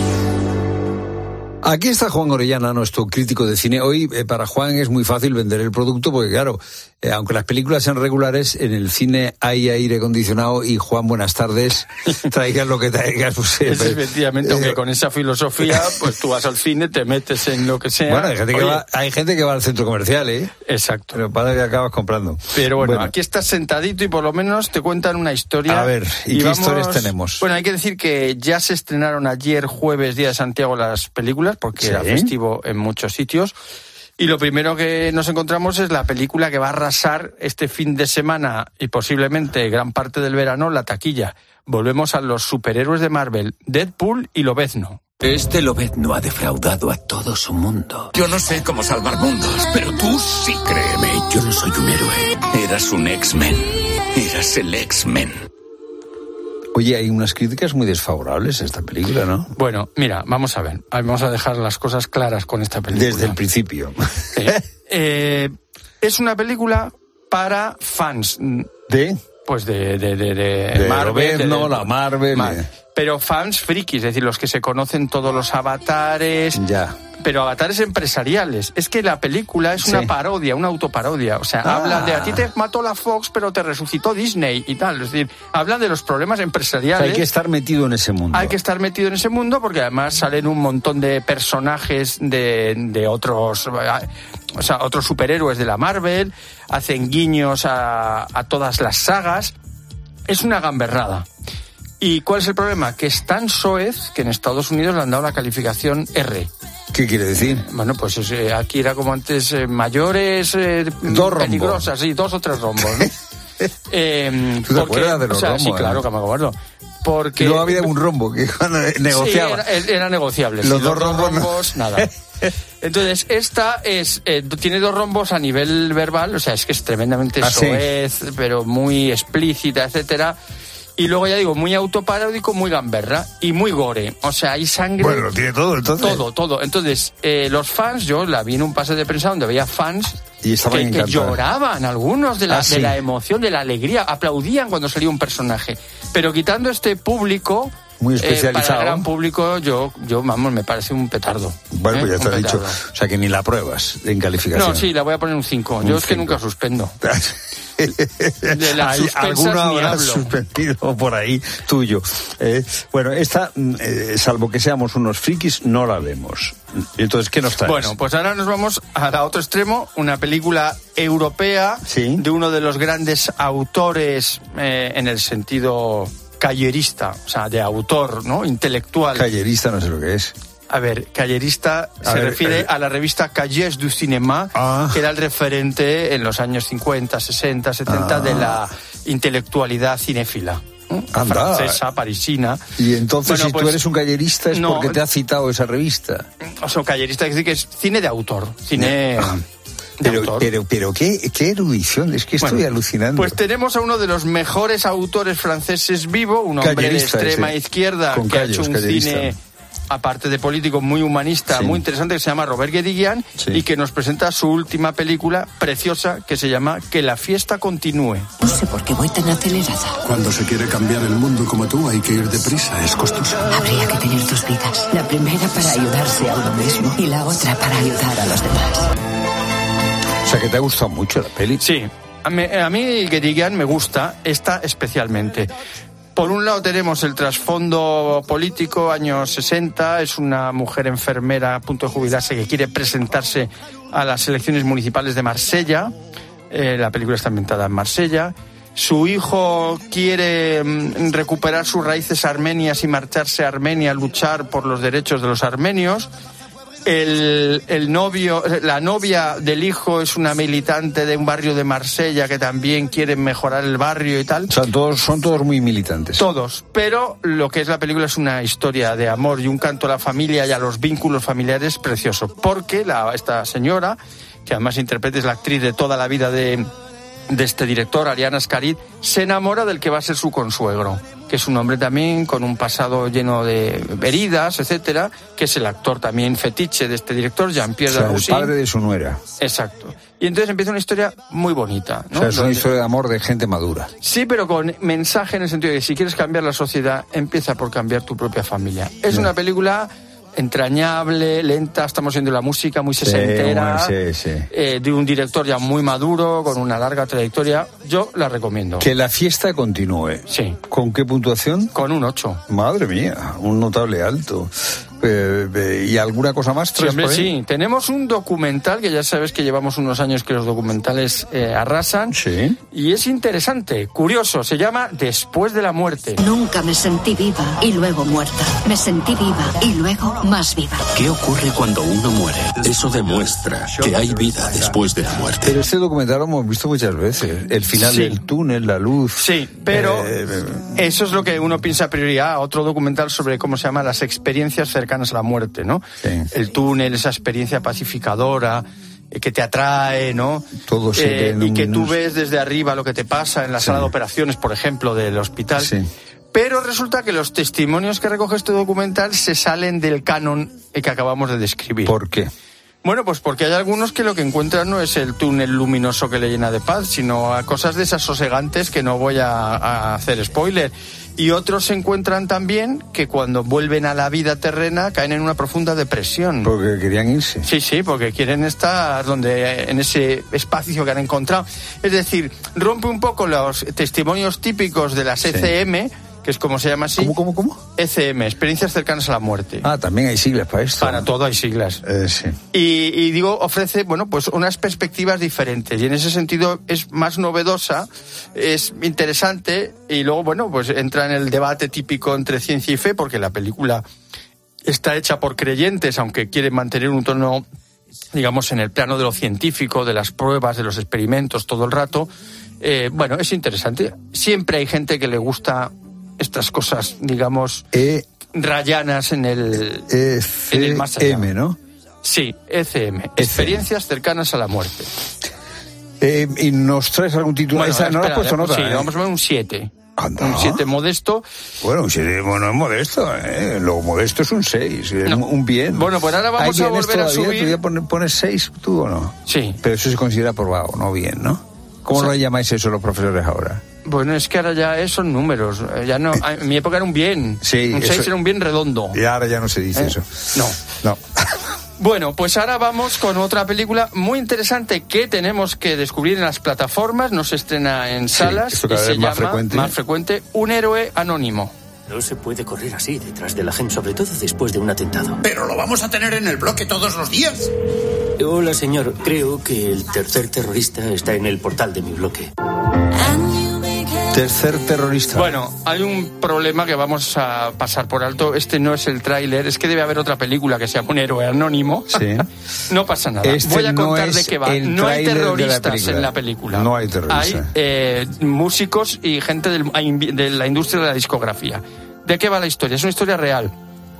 Aquí está Juan Orellana, nuestro crítico de cine. Hoy eh, para Juan es muy fácil vender el producto porque, claro, eh, aunque las películas sean regulares, en el cine hay aire acondicionado y, Juan, buenas tardes, traigas lo que traigas. Pues, eh, es efectivamente, eh, aunque con esa filosofía, pues tú vas al cine, te metes en lo que sea. Bueno, hay gente, que va, hay gente que va al centro comercial, ¿eh? Exacto. Pero para que acabas comprando. Pero bueno, bueno, aquí estás sentadito y por lo menos te cuentan una historia. A ver, ¿y, y qué vamos... historias tenemos? Bueno, hay que decir que ya se estrenaron ayer, jueves, Día de Santiago, las películas, porque ¿sí? Era festivo en muchos sitios. Y lo primero que nos encontramos es la película que va a arrasar este fin de semana y posiblemente gran parte del verano, la taquilla. Volvemos a los superhéroes de Marvel, Deadpool y Lobezno. Este Lobezno ha defraudado a todo su mundo. Yo no sé cómo salvar mundos, pero tú sí, créeme. Yo no soy un héroe. Eras un X-Men. Eras el X-Men. Oye, hay unas críticas muy desfavorables a esta película, ¿no? Bueno, mira, vamos a ver. Vamos a dejar las cosas claras con esta película. Desde el principio. Eh, eh, es una película para fans. ¿De? Pues de, de, de, de, de Marvel. Roberto, de, de, la Marvel. Mar- pero fans frikis, es decir, los que se conocen todos los avatares. Ya. Pero avatares empresariales. Es que la película es sí. una parodia, una autoparodia. O sea, ah. hablan de a ti te mató la Fox, pero te resucitó Disney y tal. Es decir, hablan de los problemas empresariales. O sea, hay que estar metido en ese mundo. Hay que estar metido en ese mundo porque además salen un montón de personajes de, de otros, o sea, otros superhéroes de la Marvel, hacen guiños a, a todas las sagas. Es una gamberrada. ¿Y cuál es el problema? Que es tan soez que en Estados Unidos le han dado la calificación R. ¿Qué quiere decir? Bueno, pues eh, aquí era como antes, eh, mayores, eh, dos peligrosas, sí, dos o tres rombos, ¿no? eh, ¿Tú te porque, acuerdas de los o sea, rombos? Sí, claro, que me acuerdo. Porque... Luego había un rombo que cuando negociaba. Sí, era, era negociable. Los sí, dos los rombos, rombos no. nada. Entonces, esta es eh, tiene dos rombos a nivel verbal, o sea, es que es tremendamente ¿Ah, soez, sí? pero muy explícita, etcétera. Y luego, ya digo, muy autoparódico, muy gamberra y muy gore. O sea, hay sangre... Bueno, tiene todo, entonces. Todo, todo. Entonces, eh, los fans, yo la vi en un pase de prensa donde había fans y que, que lloraban, algunos de la, ah, sí. de la emoción, de la alegría, aplaudían cuando salía un personaje. Pero quitando este público... Muy especializado. Eh, para el gran público, yo, yo, vamos, me parece un petardo. Bueno, ¿eh? pues ya te he dicho. O sea, que ni la pruebas en calificación. No, sí, la voy a poner un cinco. Yo un es que cinco. nunca suspendo. De las Hay alguno habrá hablo. suspendido por ahí tuyo. Eh, bueno, esta, eh, salvo que seamos unos frikis, no la vemos. Entonces, ¿qué nos traes? Bueno, pues ahora nos vamos al otro extremo, una película europea ¿Sí? de uno de los grandes autores eh, en el sentido callerista, o sea, de autor, ¿no? Intelectual. Callerista no sé lo que es. A ver, callerista a se ver, refiere eh, a la revista Cahiers du Cinéma, ah. que era el referente en los años cincuenta, sesenta, setenta ah. de la intelectualidad cinéfila. ¿eh? Francesa, parisina. Y entonces, bueno, si pues, tú eres un callerista, es no, porque te ha citado esa revista. O sea, callerista es decir que es cine de autor, cine... Ah. Pero, pero, pero ¿qué, qué erudición, es que estoy bueno, alucinando. Pues tenemos a uno de los mejores autores franceses vivo, un hombre callerista, de extrema ese. izquierda Con que callos, ha hecho un callerista. cine, aparte de político, muy humanista, sí. muy interesante, que se llama Robert Guédiguian, sí. y que nos presenta su última película preciosa, que se llama Que la fiesta continúe. No sé por qué voy tan acelerada. Cuando se quiere cambiar el mundo como tú, hay que ir deprisa, es costoso. Habría que tener dos vidas, la primera para ayudarse a uno mismo y la otra para ayudar a los demás. O sea, que te ha gustado mucho la peli. Sí, a mí, a mí Guédiguian me gusta, esta especialmente. Por un lado tenemos el trasfondo político, años sesenta, es una mujer enfermera a punto de jubilarse que quiere presentarse a las elecciones municipales de Marsella. Eh, la película está ambientada en Marsella. Su hijo quiere mm, recuperar sus raíces armenias y marcharse a Armenia a luchar por los derechos de los armenios. El, el novio, la novia del hijo es una militante de un barrio de Marsella que también quiere mejorar el barrio y tal. O sea, todos, son todos muy militantes. Todos, pero lo que es la película es una historia de amor y un canto a la familia y a los vínculos familiares precioso. Porque la, esta señora, que además interpreta es la actriz de toda la vida de, de este director, Ariana Ascarid, se enamora del que va a ser su consuegro, que es un hombre también con un pasado lleno de heridas, etcétera, que es el actor también fetiche de este director, Jean-Pierre o sea, Darroussi. El padre de su nuera. Exacto. Y entonces empieza una historia muy bonita, ¿no? O sea, es una Donde... historia de amor de gente madura. Sí, pero con mensaje en el sentido de que si quieres cambiar la sociedad, empieza por cambiar tu propia familia. Es Bien. una película entrañable, lenta, estamos viendo la música muy sesentera, sí, bueno, sí, sí. Eh, de un director ya muy maduro, con una larga trayectoria. Yo la recomiendo. Que la fiesta continúe. Sí. ¿Con qué puntuación? Con un ocho. Madre mía, un notable alto. Eh, eh, ¿Y alguna cosa más? Sí, hombre, sí. Tenemos un documental que ya sabes que llevamos unos años que los documentales eh, arrasan. Sí. Y es interesante, curioso. Se llama Después de la muerte. Nunca me sentí viva y luego muerta. Me sentí viva y luego más viva. ¿Qué ocurre cuando uno muere? Eso demuestra que hay vida después de la muerte. Pero este documental lo hemos visto muchas veces. El final sí. del túnel, la luz. Sí, pero eh, eso es lo que uno piensa a prioridad. Otro documental sobre cómo se llama las experiencias cercanas a la muerte, ¿no? Sí. El túnel, esa experiencia pacificadora eh, que te atrae, ¿no? Todo se eh, y que tú ves desde arriba lo que te pasa en la sí. sala de operaciones, por ejemplo, del hospital. Sí. Pero resulta que los testimonios que recoge este documental se salen del canon que acabamos de describir. ¿Por qué? Bueno, pues porque hay algunos que lo que encuentran no es el túnel luminoso que le llena de paz, sino a cosas desasosegantes que no voy a, a hacer spoiler. Y otros se encuentran también que cuando vuelven a la vida terrena caen en una profunda depresión. Porque querían irse. Sí, sí, porque quieren estar donde en ese espacio que han encontrado. Es decir, rompe un poco los testimonios típicos de las E C M, sí. que es como se llama así. ¿Cómo, cómo, cómo? E C M, experiencias cercanas a la muerte. Ah, también hay siglas para esto. Para todo hay siglas. Eh, sí. Y, y digo, ofrece, bueno, pues unas perspectivas diferentes. Y en ese sentido es más novedosa, es interesante. Y luego, bueno, pues entra en el debate típico entre ciencia y fe, porque la película está hecha por creyentes, aunque quiere mantener un tono, digamos, en el plano de lo científico, de las pruebas, de los experimentos todo el rato. Eh, bueno, es interesante. Siempre hay gente que le gusta estas cosas, digamos, e, rayanas en el, e en el más allá. M, ¿no? Sí, E C M, experiencias cercanas a la muerte. Eh, ¿Y nos traes algún título? Bueno, Esa, ¿no espera, la has puesto nota? Sí, ¿eh? vamos a ver un siete. Anda. Un siete modesto. Bueno, un siete bueno, es modesto, ¿eh? Lo modesto es un seis, no. un bien. Bueno, pues ahora vamos a volver a subir. ¿Tú ya pones, pones seis tú o no? Sí. Pero eso se considera aprobado, no bien, ¿no? ¿Cómo o sea, lo llamáis eso los profesores ahora? Bueno, es que ahora ya son números. Ya no, en mi época era un bien. Sí, un seis era un bien redondo. Y ahora ya no se dice ¿Eh? eso. No. No. Bueno, pues ahora vamos con otra película muy interesante que tenemos que descubrir en las plataformas. No se estrena en salas. Sí, esto cada y vez se más llama, frecuente. más frecuente, Un héroe anónimo. No se puede correr así detrás de la gente, sobre todo después de un atentado. Pero lo vamos a tener en el bloque todos los días. Hola, señor. Creo que el tercer terrorista está en el portal de mi bloque. Tercer terrorista. Bueno, hay un problema que vamos a pasar por alto. Este no es el tráiler, es que debe haber otra película que se llama Un héroe anónimo. Sí. No pasa nada. Este Voy a contar no de qué va. No hay terroristas la en la película. No hay terroristas. Hay eh, músicos y gente del, de la industria de la discografía. ¿De qué va la historia? Es una historia real.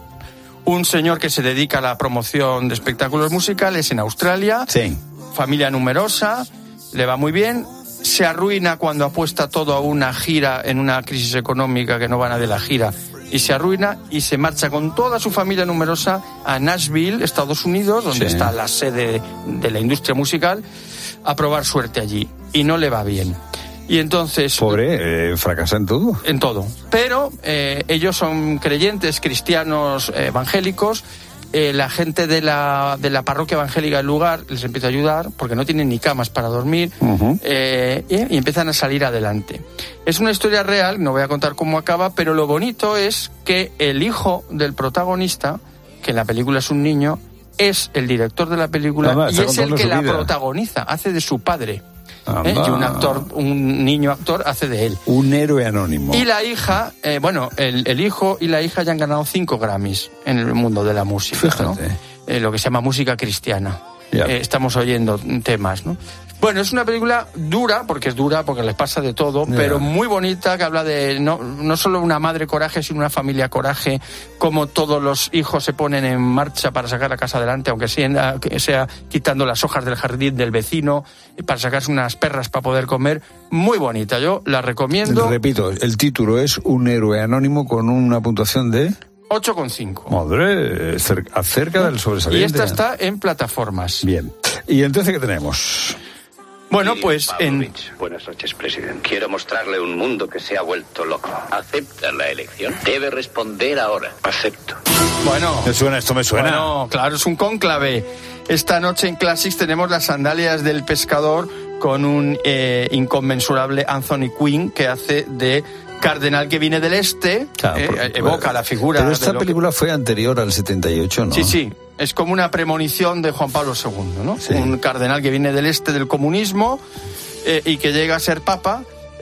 Un señor que se dedica a la promoción de espectáculos musicales en Australia. Sí. Familia numerosa, le va muy bien. Se arruina cuando apuesta todo a una gira en una crisis económica que no van a de la gira. Y se arruina y se marcha con toda su familia numerosa a Nashville, Estados Unidos, donde sí. está la sede de la industria musical, a probar suerte allí. Y no le va bien. Y entonces... Pobre, eh, fracasa en todo. En todo. Pero eh, ellos son creyentes cristianos eh, evangélicos. Eh, la gente de la, de la parroquia evangélica del lugar les empieza a ayudar porque no tienen ni camas para dormir. Uh-huh. eh, y, y empiezan a salir adelante. Es una historia real, no voy a contar cómo acaba, pero lo bonito es que el hijo del protagonista, que en la película es un niño, es el director de la película Además, y es el que la vida. protagoniza, hace de su padre. ¿Eh? Y un actor, un niño actor hace de él. Un héroe anónimo. Y la hija, eh, bueno, el, el hijo y la hija ya han ganado cinco Grammys en el mundo de la música. Fíjate. ¿no? Eh, lo que se llama música cristiana. Eh, estamos oyendo temas, ¿no? Bueno, es una película dura, porque es dura, porque les pasa de todo, yeah. pero muy bonita, que habla de no, no solo una madre coraje, sino una familia coraje, como todos los hijos se ponen en marcha para sacar la casa adelante, aunque sea, sea quitando las hojas del jardín del vecino, para sacarse unas perras para poder comer. Muy bonita, yo la recomiendo. Repito, el título es Un héroe anónimo con una puntuación de... ocho coma cinco. Madre, cerca, cerca del sobresaliente. Y esta está en plataformas. Bien. ¿Y entonces qué tenemos? Bueno, pues en... Buenas noches, presidente. Quiero mostrarle un mundo que se ha vuelto loco. ¿Acepta la elección? Debe responder ahora. Acepto. Bueno... ¿Me suena? Esto me suena. Bueno, claro, es un cónclave. Esta noche en Classics tenemos las sandalias del pescador con un eh, inconmensurable Anthony Quinn que hace de... cardenal que viene del este, claro, eh, por, evoca la figura... Pero esta de película que... fue anterior al setenta y ocho, ¿no? Sí, sí, es como una premonición de Juan Pablo segundo, ¿no? Sí. Un cardenal que viene del este del comunismo eh, y que llega a ser papa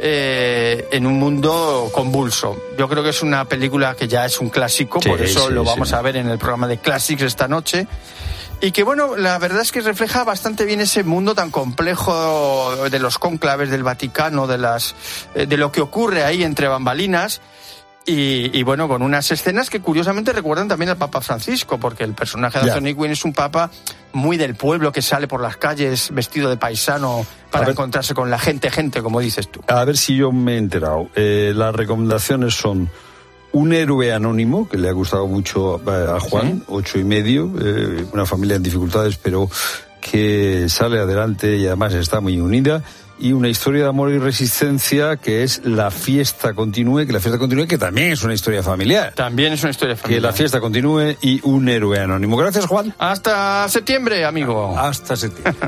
eh, en un mundo convulso. Yo creo que es una película que ya es un clásico, sí, por eso sí, lo vamos sí. a ver en el programa de Classics esta noche. Y que, bueno, la verdad es que refleja bastante bien ese mundo tan complejo de los cónclaves del Vaticano, de las de lo que ocurre ahí entre bambalinas. Y, y bueno, con unas escenas que curiosamente recuerdan también al Papa Francisco, porque el personaje de Anthony Quinn es un papa muy del pueblo que sale por las calles vestido de paisano para encontrarse con la gente, gente, como dices tú. A ver si yo me he enterado. Eh, las recomendaciones son Un héroe anónimo, que le ha gustado mucho a Juan, ¿sí? Ocho y medio, eh, una familia en dificultades, pero que sale adelante y además está muy unida. Y Una historia de amor y resistencia, que es La fiesta continúe, que la fiesta continúe, que también es una historia familiar. También es una historia familiar. Que la fiesta continúe y Un héroe anónimo. Gracias, Juan. Hasta septiembre, amigo. Hasta septiembre.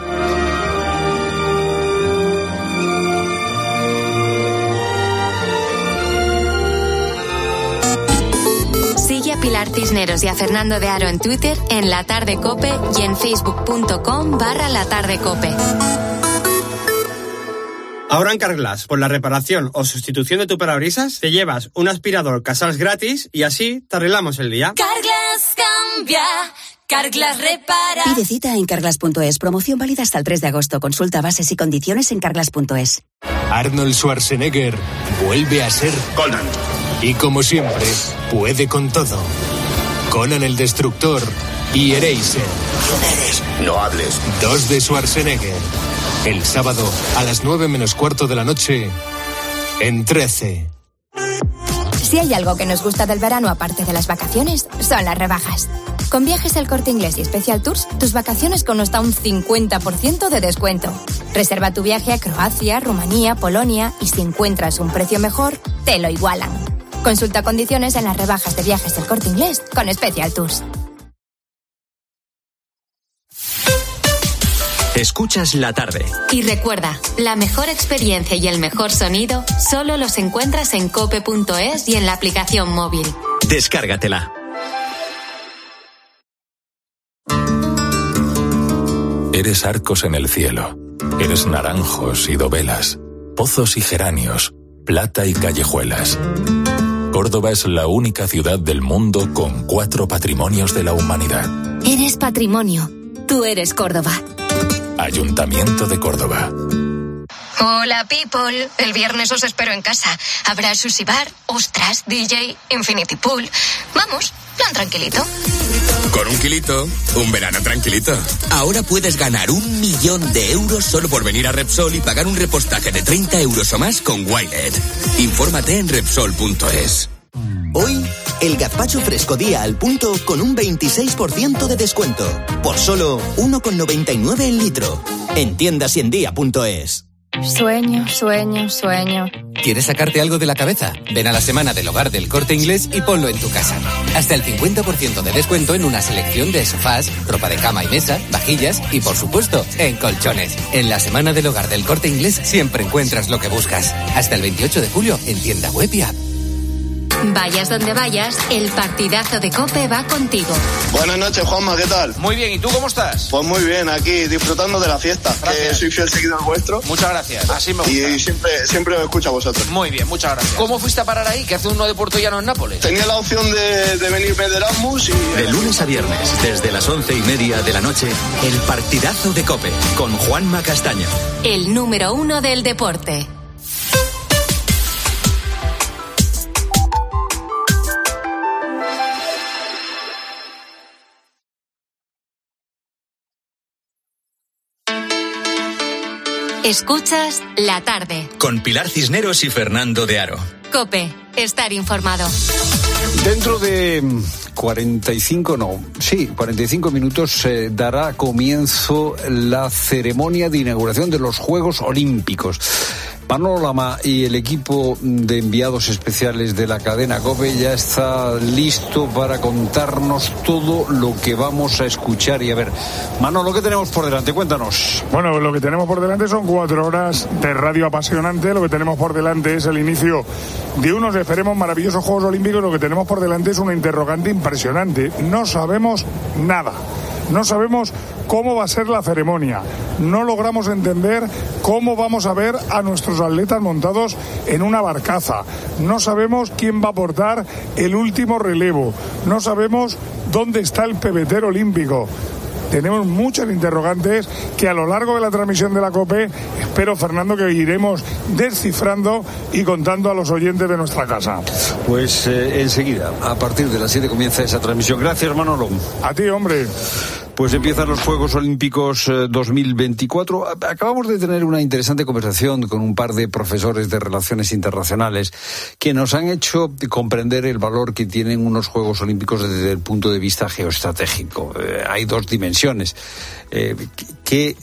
Sigue a Pilar Cisneros y a Fernando de Aro en Twitter, en La Tarde Cope y en facebook.com barra La Tarde Cope. Ahora en Carglass, por la reparación o sustitución de tu parabrisas, te llevas un aspirador Casals gratis y así te arreglamos el día. Carglass cambia, Carglass repara. Pide cita en carglass punto es. Promoción válida hasta el tres de agosto. Consulta bases y condiciones en carglass punto es. Arnold Schwarzenegger vuelve a ser Conan. Y como siempre, puede con todo. Conan el Destructor y Eraser. ¿Quién eres? No hables. Dos de Schwarzenegger. El sábado a las nueve menos cuarto de la noche en trece. Si hay algo que nos gusta del verano aparte de las vacaciones, son las rebajas. Con Viajes El Corte Inglés y Special Tours, tus vacaciones con hasta un cincuenta por ciento de descuento. Reserva tu viaje a Croacia, Rumanía, Polonia y si encuentras un precio mejor, te lo igualan. Consulta condiciones en las rebajas de Viajes El Corte Inglés con Special Tours. Escuchas La Tarde. Y recuerda, la mejor experiencia y el mejor sonido solo los encuentras en cope punto es y en la aplicación móvil. Descárgatela. Eres arcos en el cielo. Eres naranjos y dovelas, pozos y geranios, plata y callejuelas. Córdoba es la única ciudad del mundo con cuatro patrimonios de la humanidad. Eres patrimonio. Tú eres Córdoba. Ayuntamiento de Córdoba. Hola, people. El viernes os espero en casa. Habrá sushi bar, ostras, D J, infinity pool. Vamos, plan tranquilito. Con un kilito, un verano tranquilito. Ahora puedes ganar un millón de euros solo por venir a Repsol y pagar un repostaje de treinta euros o más con Wilet. Infórmate en Repsol punto es. Hoy, el gazpacho fresco día al punto con un veintiséis por ciento de descuento. Por solo uno con noventa y nueve el litro. En tiendas y en día punto es. Sueño, sueño, sueño. ¿Quieres sacarte algo de la cabeza? Ven a la semana del hogar del Corte Inglés y ponlo en tu casa. Hasta el cincuenta por ciento de descuento en una selección de sofás, ropa de cama y mesa, vajillas y, por supuesto, en colchones. En la semana del hogar del Corte Inglés siempre encuentras lo que buscas. Hasta el veintiocho de julio en tienda web y app. Vayas donde vayas, el partidazo de COPE va contigo. Buenas noches, Juanma, ¿qué tal? Muy bien, ¿y tú cómo estás? Pues muy bien, aquí disfrutando de la fiesta. Gracias. Que soy fiel seguidor vuestro. Muchas gracias, así me gusta. Y siempre, siempre me escucho a vosotros. Muy bien, muchas gracias. ¿Cómo fuiste a parar ahí? ¿Qué hace uno de Puerto Llano en Nápoles? Tenía la opción de, de venirme de Erasmus y... De lunes a viernes, desde las once y media de la noche, el partidazo de COPE, con Juanma Castaño. El número uno del deporte. Escuchas La Tarde. Con Pilar Cisneros y Fernando de Aro. COPE, estar informado. Dentro de cuarenta y cinco, no, sí, cuarenta y cinco minutos eh, dará comienzo la ceremonia de inauguración de los Juegos Olímpicos. Manolo Lama y el equipo de enviados especiales de la cadena COPE ya está listo para contarnos todo lo que vamos a escuchar y a ver. Manolo, ¿qué tenemos por delante? Cuéntanos. Bueno, lo que tenemos por delante son cuatro horas de radio apasionante. Lo que tenemos por delante es el inicio de unos, esperemos, maravillosos Juegos Olímpicos. Lo que tenemos por delante es una interrogante impresionante. No sabemos nada. No sabemos cómo va a ser la ceremonia. No logramos entender cómo vamos a ver a nuestros atletas montados en una barcaza. No sabemos quién va a aportar el último relevo. No sabemos dónde está el pebetero olímpico. tenemos muchas interrogantes que a lo largo de la transmisión de la COPE espero, Fernando, que iremos descifrando y contando a los oyentes de nuestra casa. Pues eh, enseguida, a partir de las siete comienza esa transmisión. Gracias, Manolo. A ti, hombre. Pues empiezan los Juegos Olímpicos eh, dos mil veinticuatro. Acabamos de tener una interesante conversación con un par de profesores de Relaciones Internacionales que nos han hecho comprender el valor que tienen unos Juegos Olímpicos desde el punto de vista geoestratégico. Eh, hay dos dimensiones. Eh, que,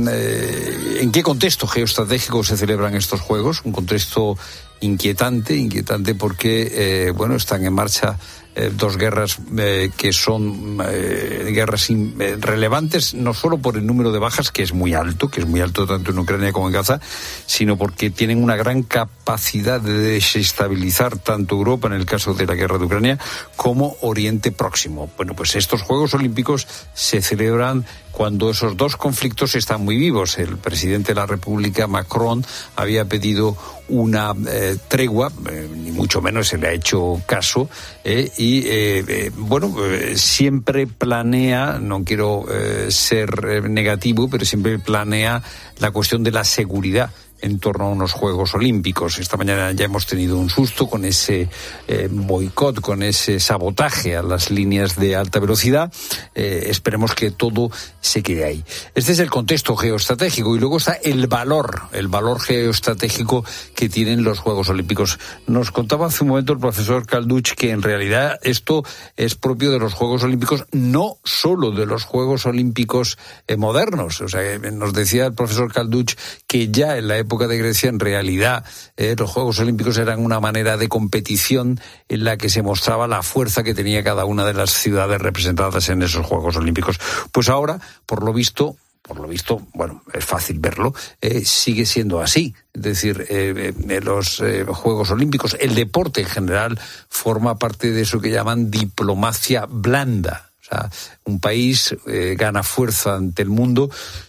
eh, ¿En qué contexto geoestratégico se celebran estos Juegos? Un contexto inquietante, inquietante porque, eh, bueno, están en marcha Eh, dos guerras eh, que son eh, guerras in, eh, relevantes, no solo por el número de bajas, que es muy alto, que es muy alto tanto en Ucrania como en Gaza, sino porque tienen una gran capacidad de desestabilizar tanto Europa, en el caso de la guerra de Ucrania, como Oriente Próximo. Bueno, pues estos Juegos Olímpicos se celebran cuando esos dos conflictos están muy vivos. El presidente de la República, Macron, había pedido una eh, tregua, eh, ni mucho menos se le ha hecho caso, eh, y eh, eh, bueno, eh, siempre planea, no quiero eh, ser eh, negativo, pero siempre planea la cuestión de la seguridad en torno a unos Juegos Olímpicos. Esta mañana ya hemos tenido un susto con ese eh, boicot, con ese sabotaje a las líneas de alta velocidad. Eh, esperemos que todo se quede ahí. Este es el contexto geoestratégico y luego está el valor, el valor geoestratégico que tienen los Juegos Olímpicos. Nos contaba hace un momento el profesor Calduch que en realidad esto es propio de los Juegos Olímpicos, no solo de los Juegos Olímpicos eh, modernos. O sea, nos decía el profesor Calduch que ya en la época de Grecia, en realidad, eh, los Juegos Olímpicos eran una manera de competición en la que se mostraba la fuerza que tenía cada una de las ciudades representadas en esos Juegos Olímpicos. Pues ahora, por lo visto, por lo visto, bueno, es fácil verlo, eh, sigue siendo así. Es decir, eh, eh, los eh, Juegos Olímpicos, el deporte en general, forma parte de eso que llaman diplomacia blanda. O sea, un país eh, gana fuerza ante el mundo,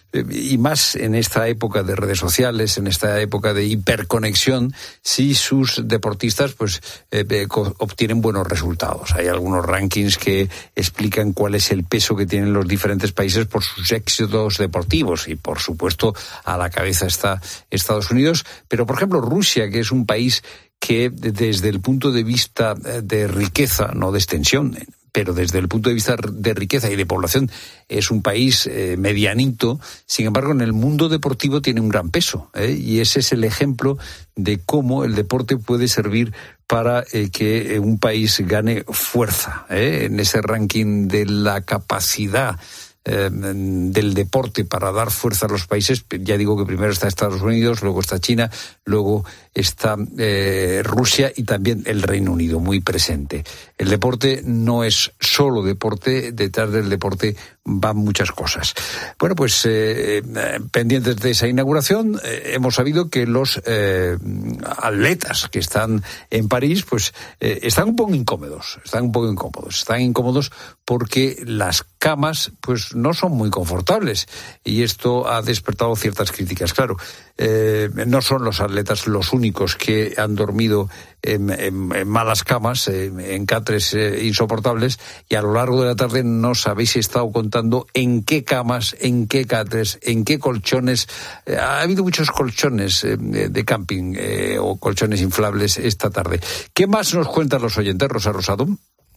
y más en esta época de redes sociales, en esta época de hiperconexión, si sus deportistas pues eh, obtienen buenos resultados. Hay algunos rankings que explican cuál es el peso que tienen los diferentes países por sus éxitos deportivos y, por supuesto, a la cabeza está Estados Unidos. Pero, por ejemplo, Rusia, que es un país que desde el punto de vista de riqueza, no de extensión, pero desde el punto de vista de riqueza y de población es un país eh, medianito. Sin embargo, en el mundo deportivo tiene un gran peso, ¿eh? Y ese es el ejemplo de cómo el deporte puede servir para eh, que un país gane fuerza, ¿eh? En ese ranking de la capacidad Eh, del deporte para dar fuerza a los países. Ya digo que primero está Estados Unidos, luego está China, luego está eh, Rusia y también el Reino Unido, muy presente. El deporte no es solo deporte, detrás del deporte van muchas cosas. Bueno, pues eh, pendientes de esa inauguración, eh, hemos sabido que los eh, atletas que están en París, pues eh, están un poco incómodos, están un poco incómodos, están incómodos porque las camas, pues no son muy confortables y esto ha despertado ciertas críticas. Claro, eh, no son los atletas los únicos que han dormido en, en, en malas camas, en, en catres eh, insoportables, y a lo largo de la tarde nos habéis estado contando en qué camas, en qué catres, en qué colchones. Eh, ha habido muchos colchones eh, de camping eh, o colchones inflables esta tarde. ¿Qué más nos cuentan los oyentes, Rosa Rosado?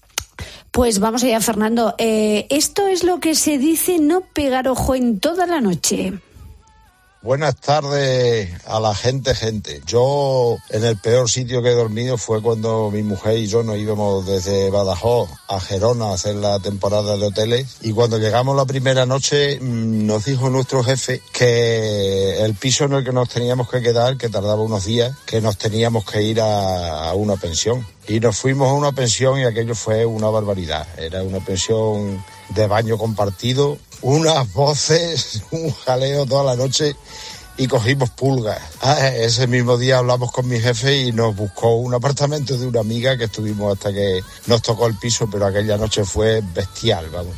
Pues vamos allá, Fernando. Eh, esto es lo que se dice no pegar ojo en toda la noche. Buenas tardes a la gente, gente. Yo en el peor sitio que he dormido fue cuando mi mujer y yo nos íbamos desde Badajoz a Gerona a hacer la temporada de hoteles, y cuando llegamos la primera noche nos dijo nuestro jefe que el piso en el que nos teníamos que quedar, que tardaba unos días, que nos teníamos que ir a, a una pensión. Y nos fuimos a una pensión y aquello fue una barbaridad. Era una pensión de baño compartido, unas voces, un jaleo toda la noche y cogimos pulgas. Ah, ese mismo día hablamos con mi jefe y nos buscó un apartamento de una amiga que estuvimos hasta que nos tocó el piso, pero aquella noche fue bestial, vamos.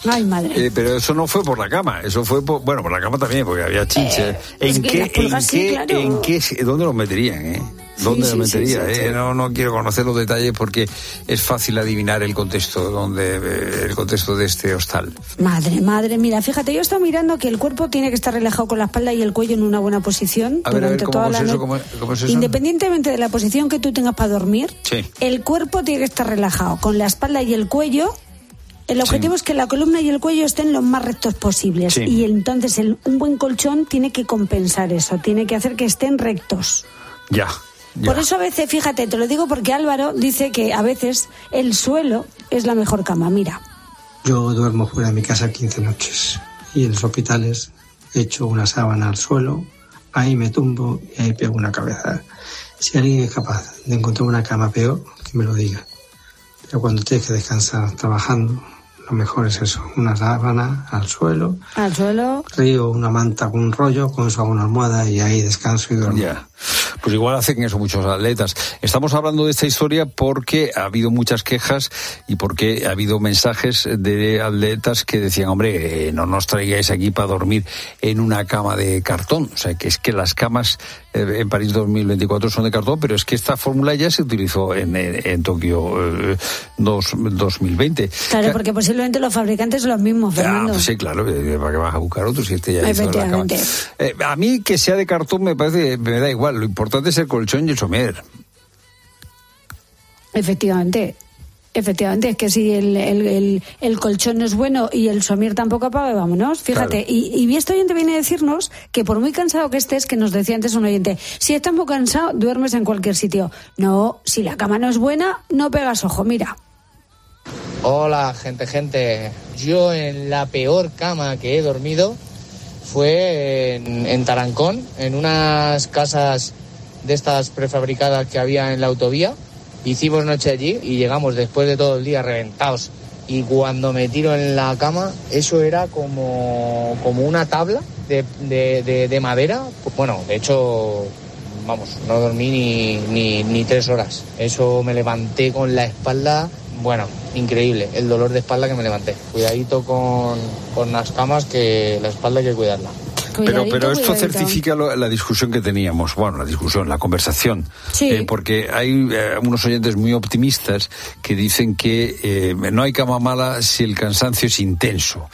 Ay, madre. Eh, pero eso no fue por la cama, eso fue por, bueno, por la cama también, porque había chinches. Eh, ¿En, qué, en, sí, qué, claro. ¿En qué, dónde los meterían, eh? ¿Dónde sí, lo sí, metería? Sí, sí, eh? sí. No, no quiero conocer los detalles porque es fácil adivinar el contexto, donde, eh, el contexto de este hostal. Madre, madre, mira, fíjate, yo he estado mirando que el cuerpo tiene que estar relajado con la espalda y el cuello en una buena posición a ver, durante a ver, ¿cómo toda es la eso? noche. ¿Cómo, cómo es eso? Independientemente de la posición que tú tengas para dormir, sí. el cuerpo tiene que estar relajado con la espalda y el cuello. El objetivo sí. es que la columna y el cuello estén lo más rectos posibles. Sí. Y entonces el, un buen colchón tiene que compensar eso, tiene que hacer que estén rectos. Ya. Ya. Por eso a veces, fíjate, te lo digo porque Álvaro dice que a veces el suelo es la mejor cama, mira. Yo duermo fuera de mi casa quince noches y en los hospitales echo una sábana al suelo, ahí me tumbo y ahí pego una cabeza. Si alguien es capaz de encontrar una cama peor, que me lo diga. Pero cuando tienes que descansar trabajando, lo mejor es eso, una sábana al suelo. Al suelo. Río una manta con un rollo, con eso hago una almohada y ahí descanso y duermo. Yeah. Pues igual hacen eso muchos atletas. Estamos hablando de esta historia porque ha habido muchas quejas y porque ha habido mensajes de atletas que decían, hombre, eh, no nos traigáis aquí para dormir en una cama de cartón. O sea, que es que las camas eh, en París dos mil veinticuatro son de cartón, pero es que esta fórmula ya se utilizó en, en, en Tokio eh, dos mil veinte. Claro, porque posiblemente los fabricantes son los mismos, Fernando. Ah, pues sí, claro, ¿para qué vas a buscar otro si este ya hizo la cama? Eh, a mí que sea de cartón me parece, me da igual, lo importante es el colchón y el somier. Efectivamente, efectivamente, es que si el, el, el, el colchón no es bueno y el somier tampoco apaga, vámonos, fíjate. Claro. Y, y este oyente viene a decirnos que por muy cansado que estés, que nos decía antes un oyente, si estás muy cansado, duermes en cualquier sitio. No, si la cama no es buena, no pegas ojo, mira. Hola, gente, gente. Yo en la peor cama que he dormido fue en, en Tarancón, en unas casas de estas prefabricadas que había en la autovía. Hicimos noche allí y llegamos después de todo el día reventados. Y cuando me tiro en la cama, eso era como, como una tabla de, de, de, de madera. Bueno, de hecho, vamos, no dormí ni, ni, ni tres horas. Eso me levanté con la espalda, bueno, increíble, el dolor de espalda que me levanté. Cuidadito con, con las camas, que la espalda hay que cuidarla. Pero, pero esto certifica lo, la discusión que teníamos, bueno, la discusión, la conversación, sí. eh, porque hay eh, unos oyentes muy optimistas que dicen que eh, no hay cama mala si el cansancio es intenso.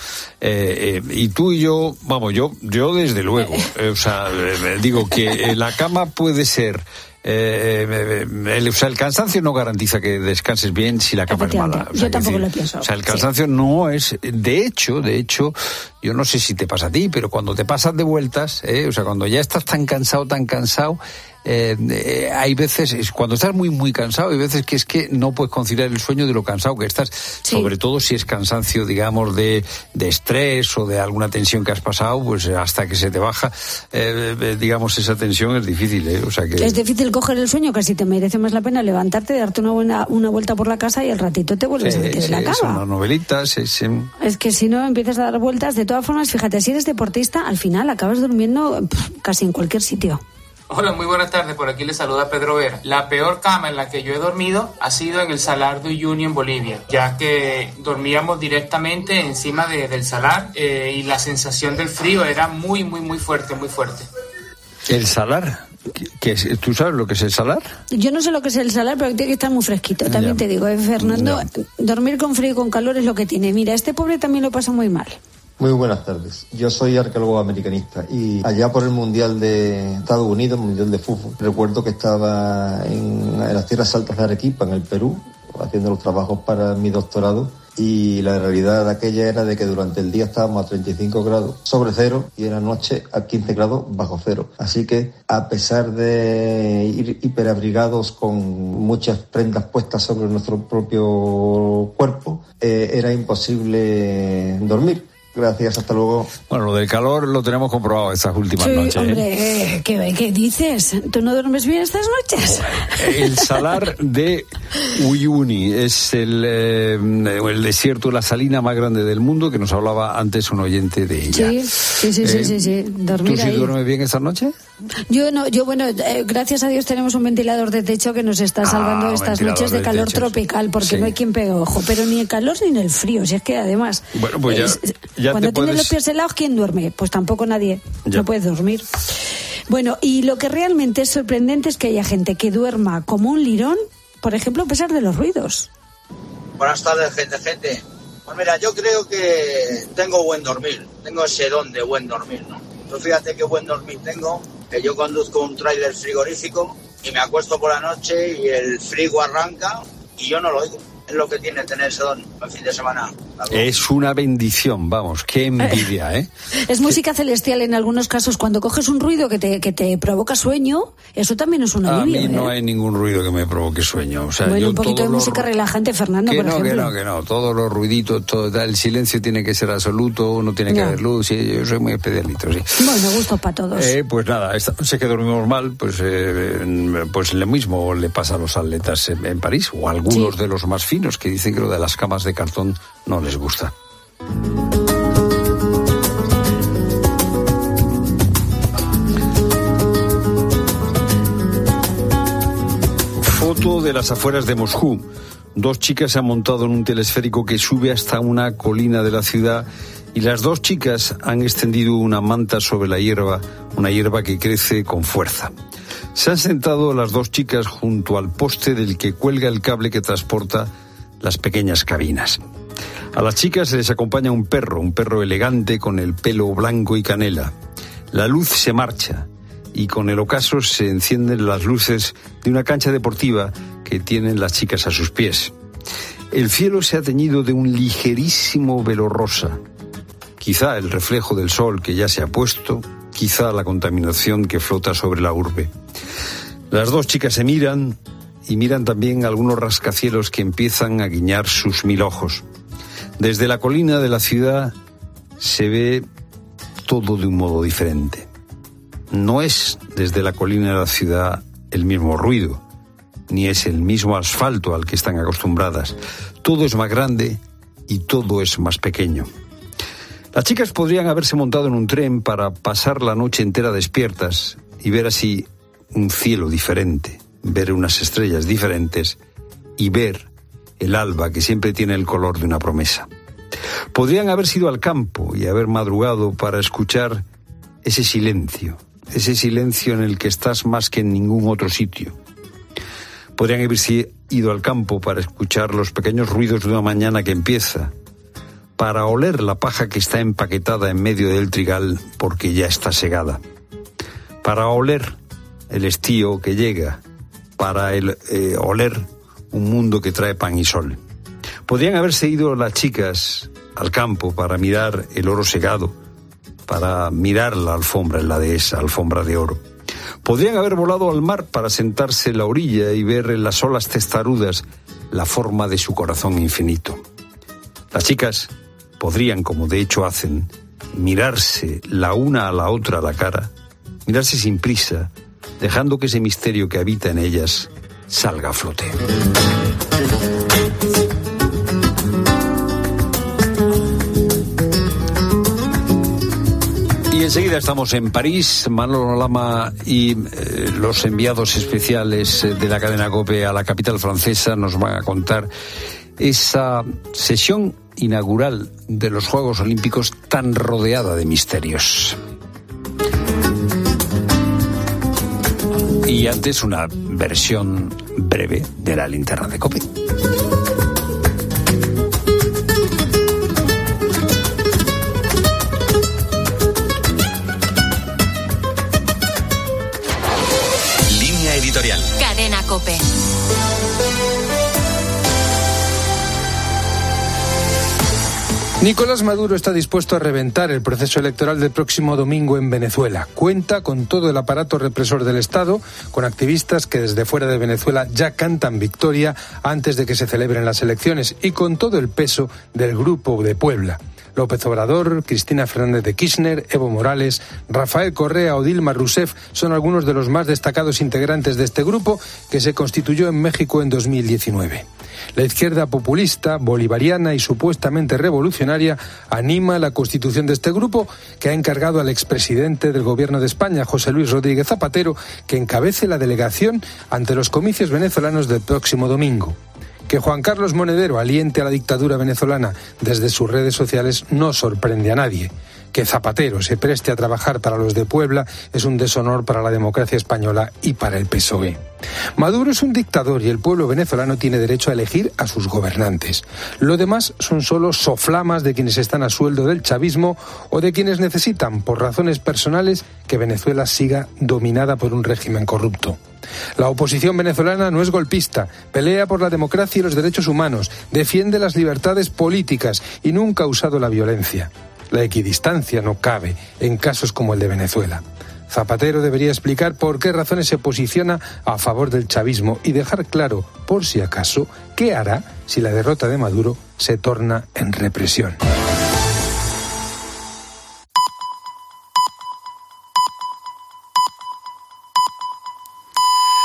Eh, eh, y tú y yo, vamos, yo, yo desde luego, eh, o sea, eh, digo que eh, la cama puede ser... Eh, eh, el, o sea, el cansancio no garantiza que descanses bien si la cama es mala. O sea, yo tampoco decir, lo pienso. O sea, el cansancio sí. no es... De hecho, de hecho, yo no sé si te pasa a ti, pero cuando te pasas de vueltas, eh, o sea, cuando ya estás tan cansado, tan cansado... Eh, eh, hay veces, es, cuando estás muy muy cansado, hay veces que es que no puedes conciliar el sueño de lo cansado que estás, sí. sobre todo si es cansancio, digamos, de, de estrés o de alguna tensión que has pasado, pues hasta que se te baja, eh, eh, digamos, esa tensión es difícil, ¿eh? O sea que... Es difícil coger el sueño, casi te merece más la pena levantarte, darte una buena una vuelta por la casa y al ratito te vuelves sí, a meter sí, en la cama. Son unas novelitas, sí, sí. Es que si no empiezas a dar vueltas, de todas formas, fíjate, si eres deportista, al final acabas durmiendo pff, casi en cualquier sitio. Hola, muy buenas tardes, por aquí les saluda Pedro Vera. La peor cama en la que yo he dormido ha sido en el Salar de Uyuni en Bolivia, ya que dormíamos directamente encima de, del salar eh, y la sensación del frío era muy, muy, muy fuerte, muy fuerte. ¿El salar? ¿Qué, qué, ¿Tú sabes lo que es el salar? Yo no sé lo que es el salar, pero tiene que estar muy fresquito. También ya. te digo, eh, Fernando, ya. dormir con frío y con calor es lo que tiene. Mira, este pobre también lo pasa muy mal. Muy buenas tardes. Yo soy arqueólogo americanista y allá por el Mundial de Estados Unidos, el Mundial de Fútbol, recuerdo que estaba en, en las tierras altas de Arequipa, en el Perú, haciendo los trabajos para mi doctorado, y la realidad de aquella era de que durante el día estábamos a treinta y cinco grados sobre cero y en la noche a quince grados bajo cero. Así que a pesar de ir hiperabrigados con muchas prendas puestas sobre nuestro propio cuerpo, eh, era imposible dormir. Gracias, hasta luego. Bueno, lo del calor lo tenemos comprobado estas últimas sí, noches. Hombre, ¿eh? ¿qué, ¿qué dices? ¿Tú no duermes bien estas noches? El salar de Uyuni es el, eh, el desierto, la salina más grande del mundo, que nos hablaba antes un oyente de ella. Sí, sí, sí, eh, sí, sí, sí. Dormir ¿Tú sí ahí. duermes bien esta noche? Yo no, yo bueno, eh, gracias a Dios tenemos un ventilador de techo que nos está salvando Ah, estas noches de, de calor techos. tropical, porque Sí. no hay quien pegue ojo, pero ni el calor ni en el frío, si es que además... Bueno, pues ya, es, ya cuando te tienes puedes... los pies helados, ¿quién duerme? Pues tampoco nadie, Ya. no puedes dormir. Bueno, y lo que realmente es sorprendente es que haya gente que duerma como un lirón, por ejemplo, a pesar de los ruidos. Buenas tardes, gente, gente. Pues mira, yo creo que tengo buen dormir, tengo ese don de buen dormir, ¿no? Pues fíjate qué buen dormir tengo, que yo conduzco un tráiler frigorífico y me acuesto por la noche y el frigo arranca y yo no lo oigo. Es lo que tiene tener ese don el fin de semana. Es una bendición, vamos, qué envidia, ¿eh? Es música celestial en algunos casos. Cuando coges un ruido que te, que te provoca sueño, eso también es un A alivio. mí no ¿eh? hay ningún ruido que me provoque sueño. O sea, bueno, yo un poquito de todos los música ru- relajante, Fernando, Que por no, que ejemplo. no, que no. Todos los ruiditos, todo, el silencio tiene que ser absoluto, no tiene que Ya. haber luz. Sí, yo soy muy especialito, sí. Bueno, gustos para todos. Eh, pues nada, esta noche que dormimos mal, pues, eh, pues lo mismo le pasa a los atletas en, en París, o a algunos Sí. de los más finos que dicen que lo de las camas de cartón no les gusta. Foto de las afueras de Moscú. Dos chicas se han montado en un telesférico que sube hasta una colina de la ciudad y las dos chicas han extendido una manta sobre la hierba, una hierba que crece con fuerza. Se han sentado las dos chicas junto al poste del que cuelga el cable que transporta las pequeñas cabinas. A las chicas se les acompaña un perro, un perro elegante con el pelo blanco y canela. La luz se marcha y con el ocaso se encienden las luces de una cancha deportiva que tienen las chicas a sus pies. El cielo se ha teñido de un ligerísimo velo rosa. Quizá el reflejo del sol que ya se ha puesto, quizá la contaminación que flota sobre la urbe. Las dos chicas se miran y miran también algunos rascacielos que empiezan a guiñar sus mil ojos. Desde la colina de la ciudad se ve todo de un modo diferente. No es desde la colina de la ciudad el mismo ruido, ni es el mismo asfalto al que están acostumbradas. Todo es más grande y todo es más pequeño. Las chicas podrían haberse montado en un tren para pasar la noche entera despiertas y ver así un cielo diferente, ver unas estrellas diferentes y ver el alba que siempre tiene el color de una promesa. Podrían haber ido al campo y haber madrugado para escuchar ese silencio, ese silencio en el que estás más que en ningún otro sitio. Podrían haberse ido al campo para escuchar los pequeños ruidos de una mañana que empieza, para oler la paja que está empaquetada en medio del trigal porque ya está segada, para oler el estío que llega, para el, eh, oler un mundo que trae pan y sol. Podrían haberse ido las chicas al campo para mirar el oro segado, para mirar la alfombra en la dehesa, alfombra de oro. Podrían haber volado al mar para sentarse en la orilla y ver en las olas testarudas la forma de su corazón infinito. Las chicas podrían, como de hecho hacen, mirarse la una a la otra a la cara, mirarse sin prisa, dejando que ese misterio que habita en ellas salga a flote. Y enseguida estamos en París. Manolo Lama y eh, los enviados especiales de la cadena COPE a la capital francesa nos van a contar esa sesión inaugural de los Juegos Olímpicos tan rodeada de misterios. Y antes una versión breve de la linterna de COPE. Línea editorial. Cadena COPE. Nicolás Maduro está dispuesto a reventar el proceso electoral del próximo domingo en Venezuela. Cuenta con todo el aparato represor del Estado, con activistas que desde fuera de Venezuela ya cantan victoria antes de que se celebren las elecciones y con todo el peso del Grupo de Puebla. López Obrador, Cristina Fernández de Kirchner, Evo Morales, Rafael Correa o Dilma Rousseff son algunos de los más destacados integrantes de este grupo que se constituyó en México en dos mil diecinueve. La izquierda populista, bolivariana y supuestamente revolucionaria anima la constitución de este grupo, que ha encargado al expresidente del Gobierno de España, José Luis Rodríguez Zapatero, que encabece la delegación ante los comicios venezolanos del próximo domingo. Que Juan Carlos Monedero aliente a la dictadura venezolana desde sus redes sociales no sorprende a nadie. Que Zapatero se preste a trabajar para los de Puebla es un deshonor para la democracia española y para el P S O E. Maduro es un dictador y el pueblo venezolano tiene derecho a elegir a sus gobernantes. Lo demás son solo soflamas de quienes están a sueldo del chavismo o de quienes necesitan, por razones personales, que Venezuela siga dominada por un régimen corrupto. La oposición venezolana no es golpista, pelea por la democracia y los derechos humanos, defiende las libertades políticas y nunca ha usado la violencia. La equidistancia no cabe en casos como el de Venezuela. Zapatero debería explicar por qué razones se posiciona a favor del chavismo y dejar claro, por si acaso, qué hará si la derrota de Maduro se torna en represión.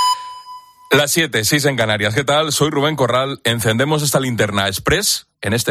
Las siete, seis en Canarias. ¿Qué tal? Soy Rubén Corral. Encendemos esta linterna express en este